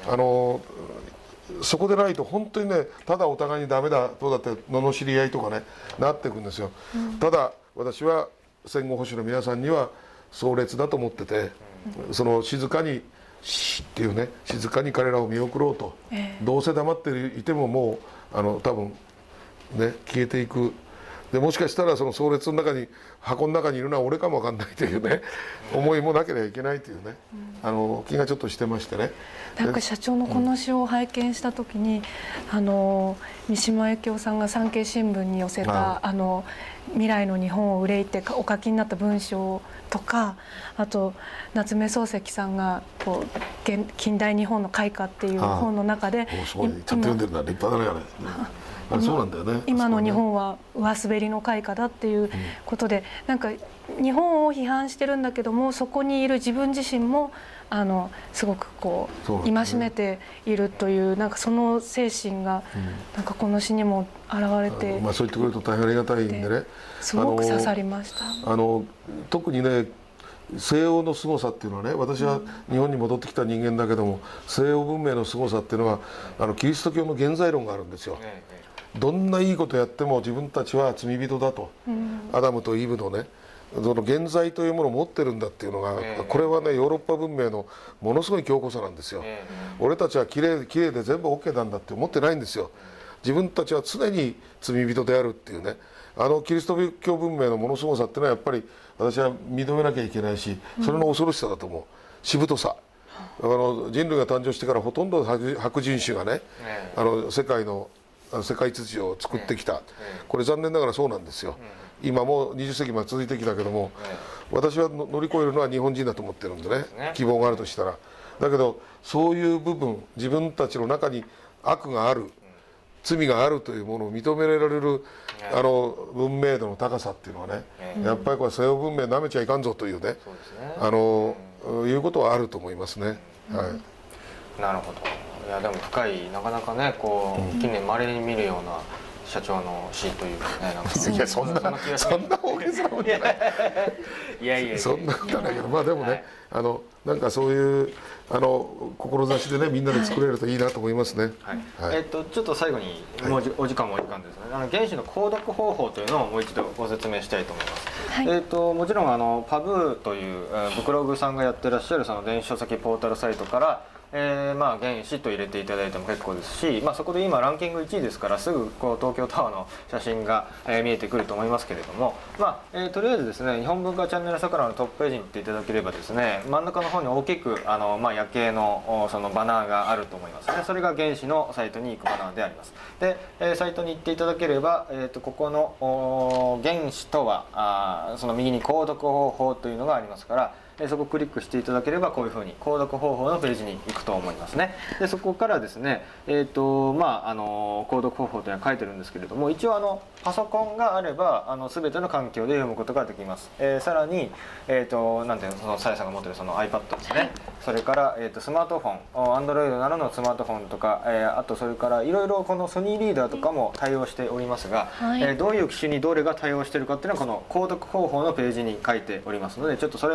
そこでないと本当にね、ただお互いにダメだどうだって罵り合いとかね、なっていくんですよ。ただ私は戦後保守の皆さんには壮烈だと思ってて、その静かにシーっていうね、静かに彼らを見送ろうと、どうせ黙っていてももう多分ね消えていく。でもしかしたらその壮烈の中に、箱の中にいるのは俺かもわかんないというね、思いもなければいけないというね、気がちょっとしてましてね。 なんか社長のこの詩を拝見した時に、三島由紀夫さんが産経新聞に寄せた未来の日本を憂いてお書きになった文章とか、あと夏目漱石さんがこう近代日本の開花っていう本の中で、 すごいちゃんと読んでるな、立派だねあれ。そうなんだよね。 今の日本は上滑りの開花だっていうことで、なんか日本を批判してるんだけども、そこにいる自分自身もすごくこう戒めているという、なんかその精神がなんかこの詩にも現れて、 そう言ってくれると大変ありがたいんでね、 すごく刺さりました。 特にね、西欧の凄さっていうのはね、私は日本に戻ってきた人間だけども、西欧文明の凄さっていうのはキリスト教の原罪論があるんですよ。どんないいことやっても自分たちは罪人だと、アダムとイブのね、その原罪というものを持ってるんだっていうのが、これはねヨーロッパ文明のものすごい強固さなんですよ。俺たちはきれいで全部 OK なんだって思ってないんですよ。自分たちは常に罪人であるっていうね、キリスト教文明のものすごさっていうのはやっぱり私は認めなきゃいけないし、それの恐ろしさだと思う。しぶとさ、人類が誕生してからほとんど白人種がね、世界秩序を作ってきた。これ残念ながらそうなんですよ。今も20世紀まで続いてきたけども、私は乗り越えるのは日本人だと思ってるんでね、希望があるとしたら。だけどそういう部分、自分たちの中に悪がある、罪があるというものを認められる文明度の高さっていうのはね、やっぱりこれ西欧文明なめちゃいかんぞというね、いうことはあると思いますね。 なるほど。いやでも深い、なかなかねこう近年稀に見るような社長の詩というかね、なんかいやそんな大げさなことじゃない。 いやそんなことはないけど、まあでもね、なんかそういう志でね、みんなで作れるといいなと思いますね。 ちょっと最後にもうお時間もお時間ですね。原子の購読方法というのをもう一度ご説明したいと思います。もちろんパブーというブクログさんがやってらっしゃるその電子書籍ポータルサイトから原子と入れていただいても結構ですし、そこで今ランキング1位ですから、すぐこう東京タワーの写真が見えてくると思いますけれども、とりあえずですね、日本文化チャンネルさくらのトップページに行っていただければですね、真ん中の方に大きく夜景のそのバナーがあると思いますね。それが原子のサイトに行くバナーであります。で、サイトに行っていただければ、ここの原子とはその右に購読方法というのがありますから、そこをクリックしていただければこういうふうに購読方法のページに行くと思いますね。でそこからですね、購読方法というのは書いてるんですけれども、一応パソコンがあれば全ての環境で読むことができます。さらになんていうの、そのさやさんが持ってるその iPad ですね、それから、スマートフォン Android などのスマートフォンとか、あとそれからいろいろこのソニーリーダーとかも対応しておりますが、どういう機種にどれが対応しているかっていうのはこの購読方法のページに書いておりますので、ちょっとそれを対応し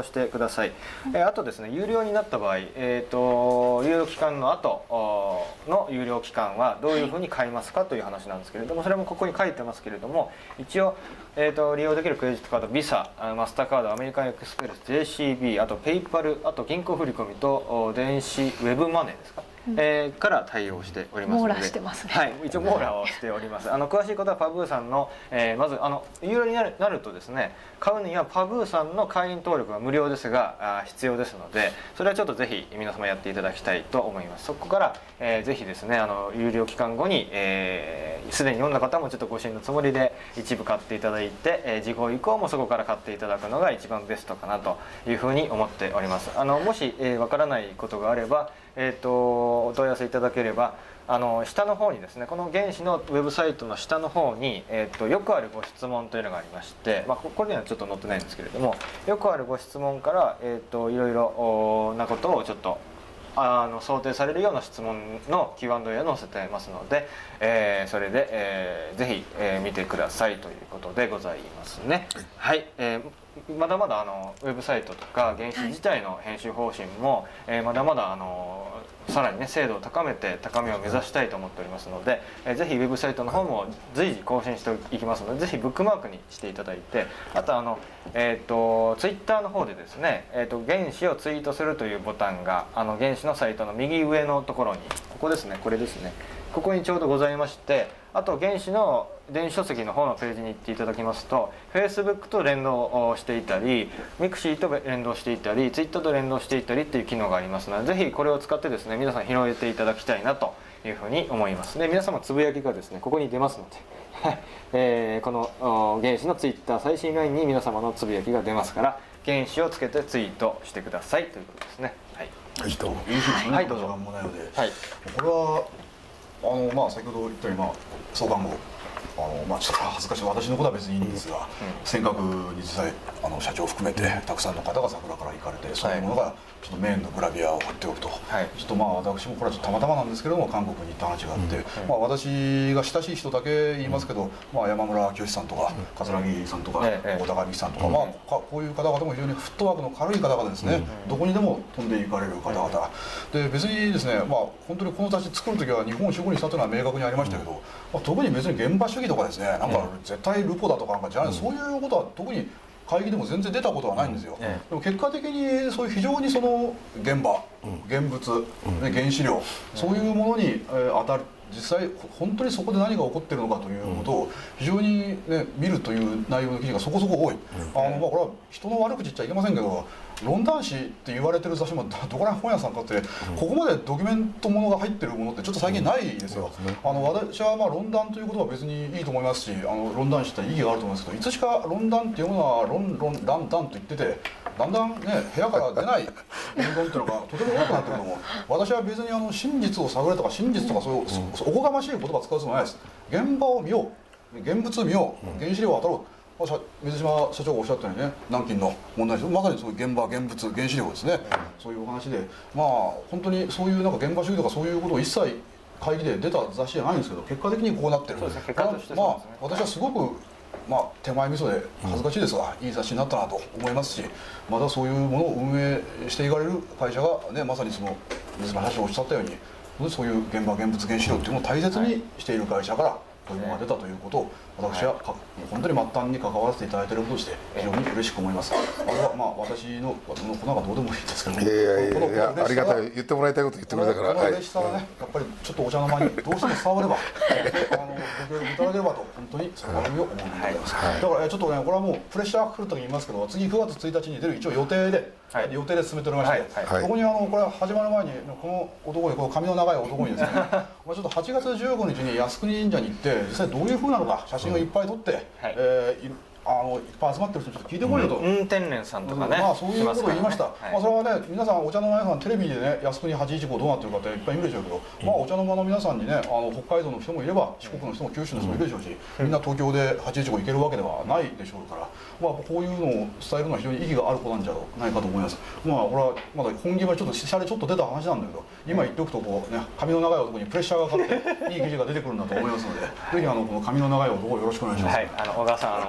してください。あとですね、有料になった場合、有料期間の後の有料期間はどういうふうに買いますかという話なんですけれども、それもここに書いてますけれども、一応、利用できるクレジットカード、ビザ、マスターカード、アメリカンエクスプレス、JCB、あとペイパル、あと銀行振込と電子ウェブマネーですか、から対応しておりますので、 網羅してますね。 はい、一応網羅をしております。詳しいことはパブーさんの、まず有料になるとですね、買うにはパブーさんの会員登録が無料ですが必要ですので、それはちょっとぜひ皆様やっていただきたいと思います。そこから、ぜひですね、有料期間後にすでに読んだ方もちょっとご支援のつもりで一部買っていただいて、事後以降もそこから買っていただくのが一番ベストかなというふうに思っております。もしわからないことがあれば、お問い合わせいただければ、下の方にですね、この原子のウェブサイトの下の方に、よくあるご質問というのがありまして、これにはちょっと載ってないんですけれども、よくあるご質問から、いろいろなことをちょっと想定されるような質問の Q&A を載せてますので、それで、ぜひ、見てくださいということでございますね。はい、まだまだウェブサイトとか原子自体の編集方針も、まだまださらにね精度を高めて高みを目指したいと思っておりますので、ぜひウェブサイトの方も随時更新していきますので、ぜひブックマークにしていただいて、あとツイッターの方でですね、原子をツイートするというボタンが原子のサイトの右上のところに、ここですね、これですね、ここにちょうどございまして、あと原子の電子書籍の方のページに行っていただきますと、 Facebook と連動していたり、Mixi と連動していたり、Twitter と連動していたりっていう機能がありますので、ぜひこれを使ってですね、皆さん広げていただきたいなというふうに思います。で、皆様つぶやきがですね、ここに出ますのでこの原子の Twitter 最新ラインに皆様のつぶやきが出ますから、原子をつけてツイートしてくださいということですね。はい、 はい、どうも。 よろしいですね。 はい、どうぞ。 時間もないので、 はい、 これは先ほど言ったように創刊号、ちょっと恥ずかしい、私のことは別にいいんですが、尖閣に実際社長を含めてたくさんの方が桜から行かれて、そういうものがちょっとメインのグラビアを貼っておくと、ちょっと私もこれはちょっとたまたまなんですけども、韓国に行った話があって、私が親しい人だけ言いますけど、山村清さんとか桂木さんとか大高美樹さんとか、こういう方々も非常にフットワークの軽い方々ですね、どこにでも飛んで行かれる方々で、別にですね、本当にこの雑誌作る時は日本を主語にしたというのは明確にありましたけど、特に別に現場主義とかですね、なんか絶対ルポだとかなんかじゃない、そういうことは特に会議でも全然出たことはないんですよ。でも結果的にそういう非常にその現場、現物、原子量、そういうものに当たる、実際本当にそこで何が起こっているのかということを非常に、見るという内容の記事がそこそこ多い。これは人の悪口言っちゃいけませんけど、論壇誌って言われてる雑誌もどこら本屋さんかって、ここまでドキュメントものが入ってるものってちょっと最近ないですよ。私は論壇ということは別にいいと思いますし、論壇誌って意義があると思いますけど、いつしか論壇っていうのはランと言ってて、だんだんね部屋から出ない論論っていうのがとても多くなってくるのも、私は別に真実を探れとか真実とかそういうおこがましい言葉を使うつもりはないです。現場を見よう、現物を見よう、原子量を当たろう。水島社長がおっしゃったようにね、南京の問題、まさにそういう現場、現物、原子量ですね、そういうお話で、本当にそういうなんか現場主義とかそういうことを一切会議で出た雑誌じゃないんですけど、結果的にこうなってる。 そうですね、結果としてそうですね。 私はすごく手前味噌で恥ずかしいですが、いい雑誌になったなと思いますし、またそういうものを運営していかれる会社がね、まさにその水島社長がおっしゃったように、そういう現場、現物、原子量っていうのを大切にしている会社からこういうものが出たということを、私は本当に末端に関わらせていただいていることとして非常に嬉しく思います。あれは私の粉がどうでもいいんですけど、 いやありがたい、言ってもらいたいこと言ってくれたから、 この嬉しさはね、やっぱりちょっとお茶の間にどうしても伝われば、ご協力いただければと本当にその思いを思うんでございます。だからちょっとね、これはもうプレッシャーが来ると言いますけど、次9月1日に出る一応予定で進めておりまして、ここにこれ始まる前にこの男に、この髪の長い男にですね、ちょっと8月15日に靖国神社に行って実際どういう風なのか写真をいっぱい撮って、いっぱい集まってる人にちょっと聞いてこいよと、 天然さんとかね、 そういうことを言いました。それはね、皆さんお茶の間の皆さんテレビでね、靖国815どうなってるかっていっぱい見るでしょうけど、お茶の間の皆さんにね、北海道の人もいれば四国の人も九州の人もいるでしょうし、みんな東京で815行けるわけではないでしょうから、こういうのを伝えるのは非常に意義があることなんじゃないかと思います。これはまだ本気はちょっとシャレちょっと出た話なんだけど、今言っておくと髪の長い男にプレッシャーがかかっていい記事が出てくるんだと思いますので、ぜひこの髪の長い男をよろしくお願いします。 小川さん大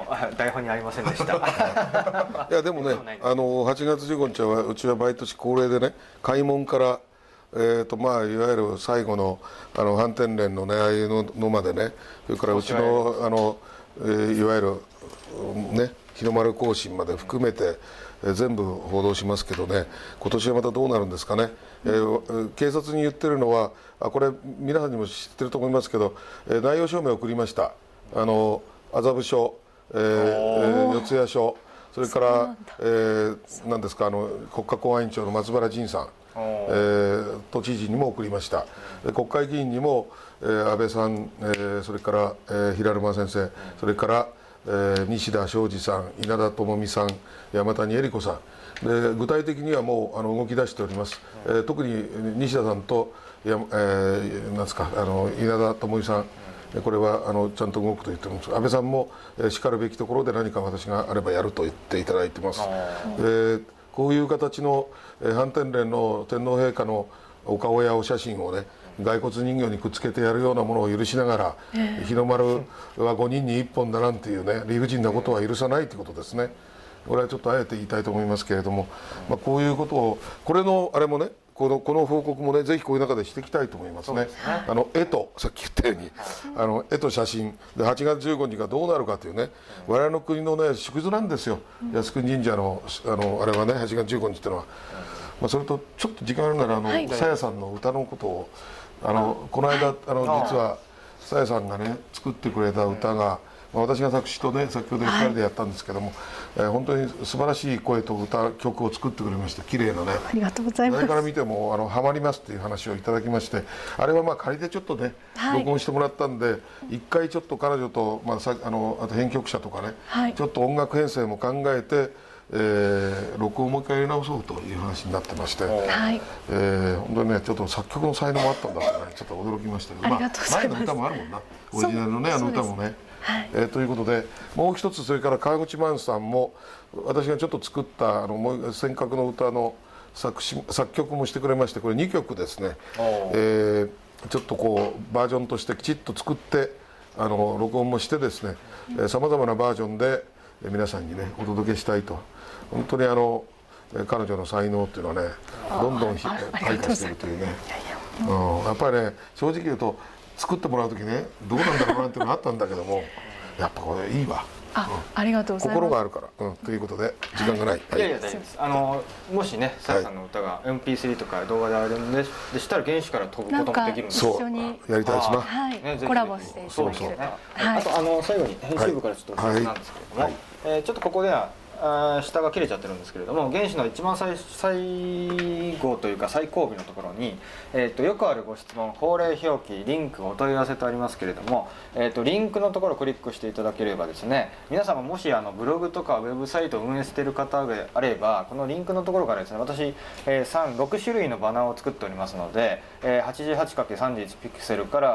台本にありませんでした。 いやでもね、8月15日はうちは毎年恒例でね、開門からまあいわゆる最後の反天連のね、ああいうのまでね、それからうちのいわゆるね、日の丸行進まで含めて全部報道しますけどね、今年はまたどうなるんですかね。警察に言ってるのは、これ皆さんにも知ってると思いますけど、内容証明を送りました。麻布署、四谷署、それから何ですか、国家公安委員長の松原仁さん、都知事にも送りました。国会議員にも安倍さん、それから平沼先生、それから西田昌司さん、稲田朋美さん、山谷恵理子さんで、具体的にはもう動き出しております。特に西田さんとなんですか、稲田朋美さん、これはちゃんと動くと言ってます。安倍さんもしかるべきところで何か私があればやると言っていただいてます。こういう形の反天連の天皇陛下のお顔やお写真をね、骸骨人形にくっつけてやるようなものを許しながら、日の丸は5人に1本だなんていうね、理不尽なことは許さないということですね。これはちょっとあえて言いたいと思いますけれども、こういうことを、これのあれもね、この報告もね、ぜひこういう中でしていきたいと思いますね。絵と、さっき言ったように絵と写真で8月15日がどうなるかというね、我々の国のね、縮図なんですよ、靖国神社のあれはね、8月15日っていうのは。それとちょっと時間あるならさやさんの歌のことをこの間実はさやさんがね作ってくれた歌が、私が作詞とね先ほど2人でやったんですけども、本当に素晴らしい声と曲を作ってくれまして、綺麗なね、 ありがとうございます。 誰から見てもハマりますっていう話をいただきまして、あれは仮でちょっとね、録音してもらったんで、一回ちょっと彼女と、あと編曲者とかね、ちょっと音楽編成も考えて、録音をもう一回やり直そうという話になってまして、本当にね、ちょっと作曲の才能もあったんだとね、ちょっと驚きましたけど、前の歌もあるもんな、オリジナルのね、歌もね。ということで、もう一つ、それから川口萬さんも私がちょっと作った尖閣の歌の作曲もしてくれまして、これ2曲ですね、ちょっとこうバージョンとしてきちっと作って録音もしてですね、さまざまなバージョンで皆さんにねお届けしたいと。本当に彼女の才能っていうのはね、どんどん開花しているというね、やっぱりね、正直言うと作ってもらう時ね、どうなんだろうなんていうのがあったんだけども、やっぱこれいいわ。 ありがとうございます。 心があるから、ということで時間がない。 いやいや大丈夫です。もしね、さやさんの歌が MP3 とか動画であるんでしたら、原始から飛ぶこともできるんです。 そう、やりたいですな。 コラボしていただけると。 あと最後に編集部からちょっとお知らせなんですけれども、ちょっとここでは下が切れちゃってるんですけれども、原子の一番最後というか最後尾のところに、よくあるご質問、法令表記、リンク、お問い合わせとありますけれども、リンクのところをクリックしていただければですね、皆様もしブログとかウェブサイトを運営している方であれば、このリンクのところからですね、私、6種類のバナーを作っておりますので、88×31 ピクセルから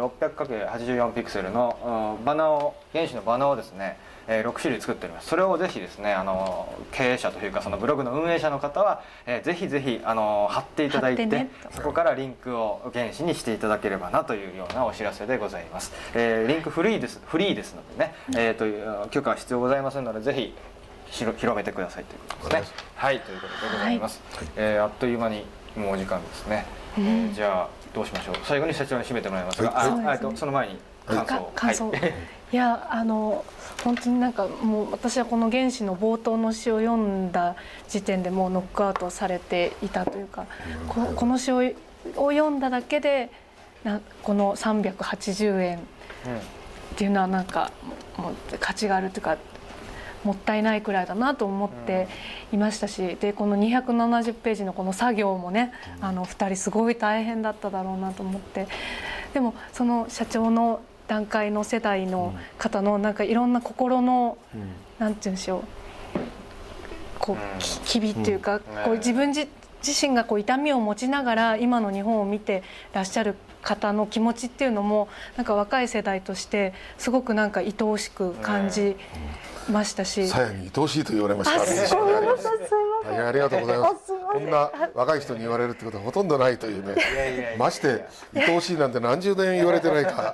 600×84 ピクセルのバナーを、原子のバナーをですね、6種類作っております。それをぜひですね、経営者というかそのブログの運営者の方は、ぜひぜひ貼っていただいて、そこからリンクを原子にしていただければなというようなお知らせでございます。リンクフリーですのでね、許可は必要ございませんので、ぜひ広めてくださいということですね。はい、ということでございます。あっという間にもうお時間ですね。じゃあどうしましょう。最後に社長に締めてもらいますが、その前に感想。 いや、本当になんかもう私はこの原始の冒頭の詩を読んだ時点でもうノックアウトされていたというか、この詩を読んだだけでこの380円っていうのはなんかもう価値があるというか、もったいないくらいだなと思っていましたし、でこの270ページのこの作業もね、2人すごい大変だっただろうなと思って、でもその社長の段階の世代の方のなんかいろんな心の、なんて言うんでしょう、こう機微っていうか、こう自分自身がこう痛みを持ちながら今の日本を見てらっしゃる方の気持ちっていうのも、なんか若い世代としてすごくなんか愛おしく感じましたし、 さやに愛おしいと言われました。大変ありがとうございます。こんな若い人に言われるってことはほとんどないというね。まして愛おしいなんて何十年言われてないか。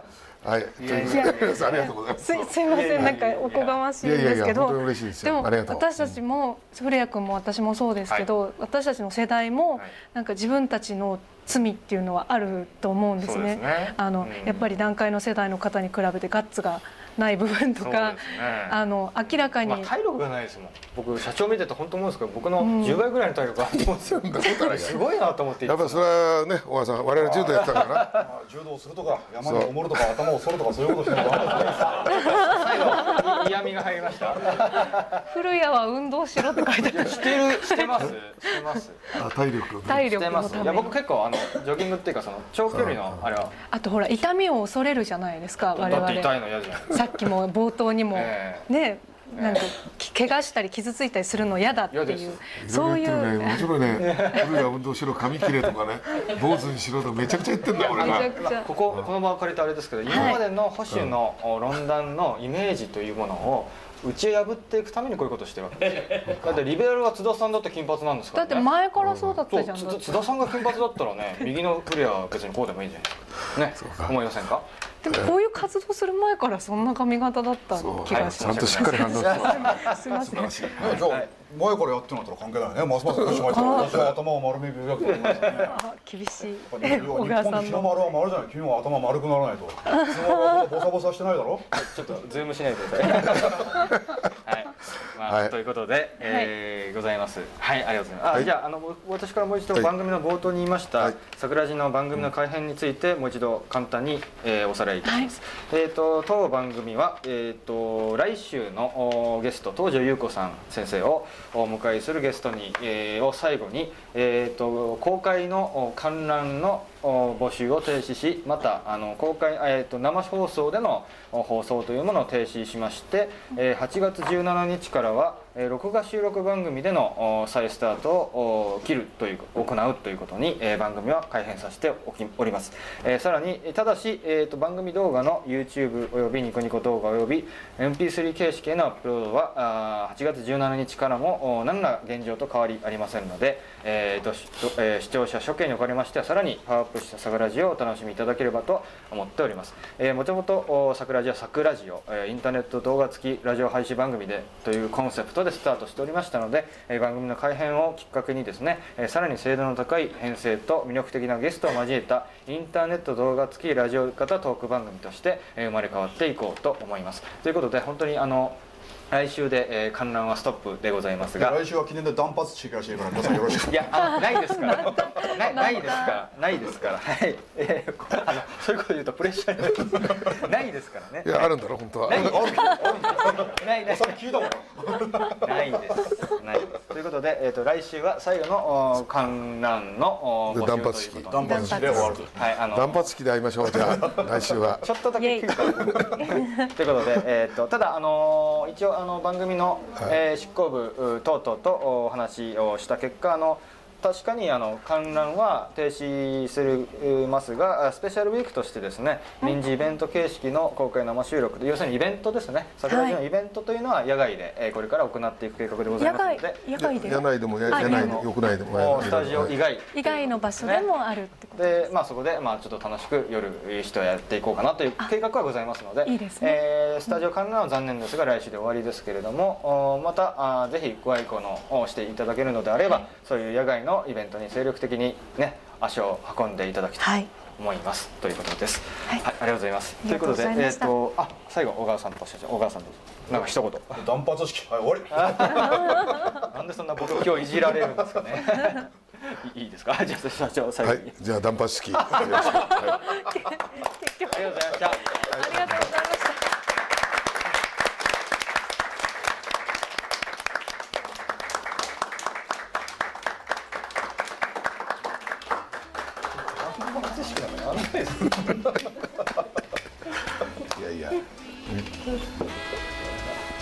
はい、ということでありがとうございます。 すいません、なんかおこがましいんですけど、 本当に嬉しいですよ。 でもありがとう。 私たちも古谷君も私もそうですけど、私たちの世代もなんか自分たちの罪っていうのはあると思うんですね。やっぱり団塊の世代の方に比べてガッツがない部分とか、明らかに、 体力がないですもん。僕社長見てて本当思うんですけど、僕の10倍ぐらいの体力あると思うんですよ。すごいなと思って。 やっぱそれはね、小川さん、我々柔道やってたからな。 柔道するとか山に登るとか頭を剃るとかそういうことしてると最後嫌味が入りました。 古谷は運動しろって書いてある。 してます。 体力のために。 いや僕結構ジョギングっていうかその長距離のあれは。 あとほら痛みを恐れるじゃないですか、我々。 だって痛いの嫌じゃん。 さっきも冒頭にもね、なんか怪我したり傷ついたりするの嫌だっていう、そういう。 面白いね。古谷運動しろ、髪切れとかね、坊主にしろとかめちゃくちゃ言ってんだ俺が。 この場を借りてあれですけど、今までの保守の論壇のイメージというものを打ち破っていくためにこういうことをしてるわけです。だってリベラルは津田さんだって金髪なんですからね。 だって前からそうだったじゃん。 津田さんが金髪だったらね、右の古谷は別にこうでもいいじゃないですかね。思いませんか？ でもこういう活動する前からそんな髪型だった気がします。 ちゃんとしっかり反応して。 すみません。 じゃあ前からやってなったら関係ないね。ますます腰巻いて私は頭を丸めるやつですね。 厳しい。 小川さんの日の丸は丸じゃない。君は頭丸くならないと。スマホボサボサしてないだろ。 ちょっとズームしないでください。はい。ということでございます。はい、ありがとうございます。じゃあ私からもう一度番組の冒頭に言いました桜地の番組の改編についてもう一度簡単におさらいいたします。当番組は来週のゲスト東條優子さん先生をお迎えするゲストにを最後に公開の観覧の募集を停止し、また公開生放送での放送というものを停止しまして、8月17日からは録画収録番組での再スタートを行うということに番組は改編させております。さらにただし番組動画の YouTube およびニコニコ動画および MP3 形式へのアップロードは8月17日からも何ら現状と変わりありませんので、視聴者処刑におかれましてはさらにパワーアップした桜ジオをお楽しみいただければと思っております。もともと桜ジオは桜ジオインターネット動画付きラジオ配信番組でというコンセプトでスタートしておりましたので、番組の改編をきっかけにですね、さらに精度の高い編成と魅力的なゲストを交えたインターネット動画付きラジオ型トーク番組として生まれ変わっていこうと思います。ということで本当に来週で観覧はストップでございますが、 来週は記念で断髪式らしいから皆さんよろしく。 いやないですからないですからはいそういうこと言うとプレッシャーにないですからね。 いやあるんだろ本当は。 ない聞いたもん。 ないですということで来週は最後の観覧の募集ということで断髪式で終わる。 断髪式で会いましょう。じゃあ来週はちょっとだけ休暇ということでただ一応番組の執行部等々とお話をした結果確かに観覧は停止しますがスペシャルウィークとしてですね臨時イベント形式の公開生収録で要するにイベントですね桜地のイベントというのは野外でこれから行っていく計画でございますので野内でも屋内でもスタジオ以外の場所でもあるってことでそこでちょっと楽しく夜一やっていこうかなという計画はございますのでスタジオ観覧は残念ですが来週で終わりですけれどもまたぜひご愛顧のしていただけるのであればそういう野外のイベントに精力的にね足を運んでいただきたいと思います、ということです。はい、ありがとうございます。ということで最後小川さんとおっしゃって小川さんどうぞ。なんか一言。 断髪式終わり。 なんでそんな僕今日いじられるんですかね。いいですか。じゃあ社長最後に。 じゃあ断髪式。 結局ありがとうございました。 ありがとうございました。 いやいや。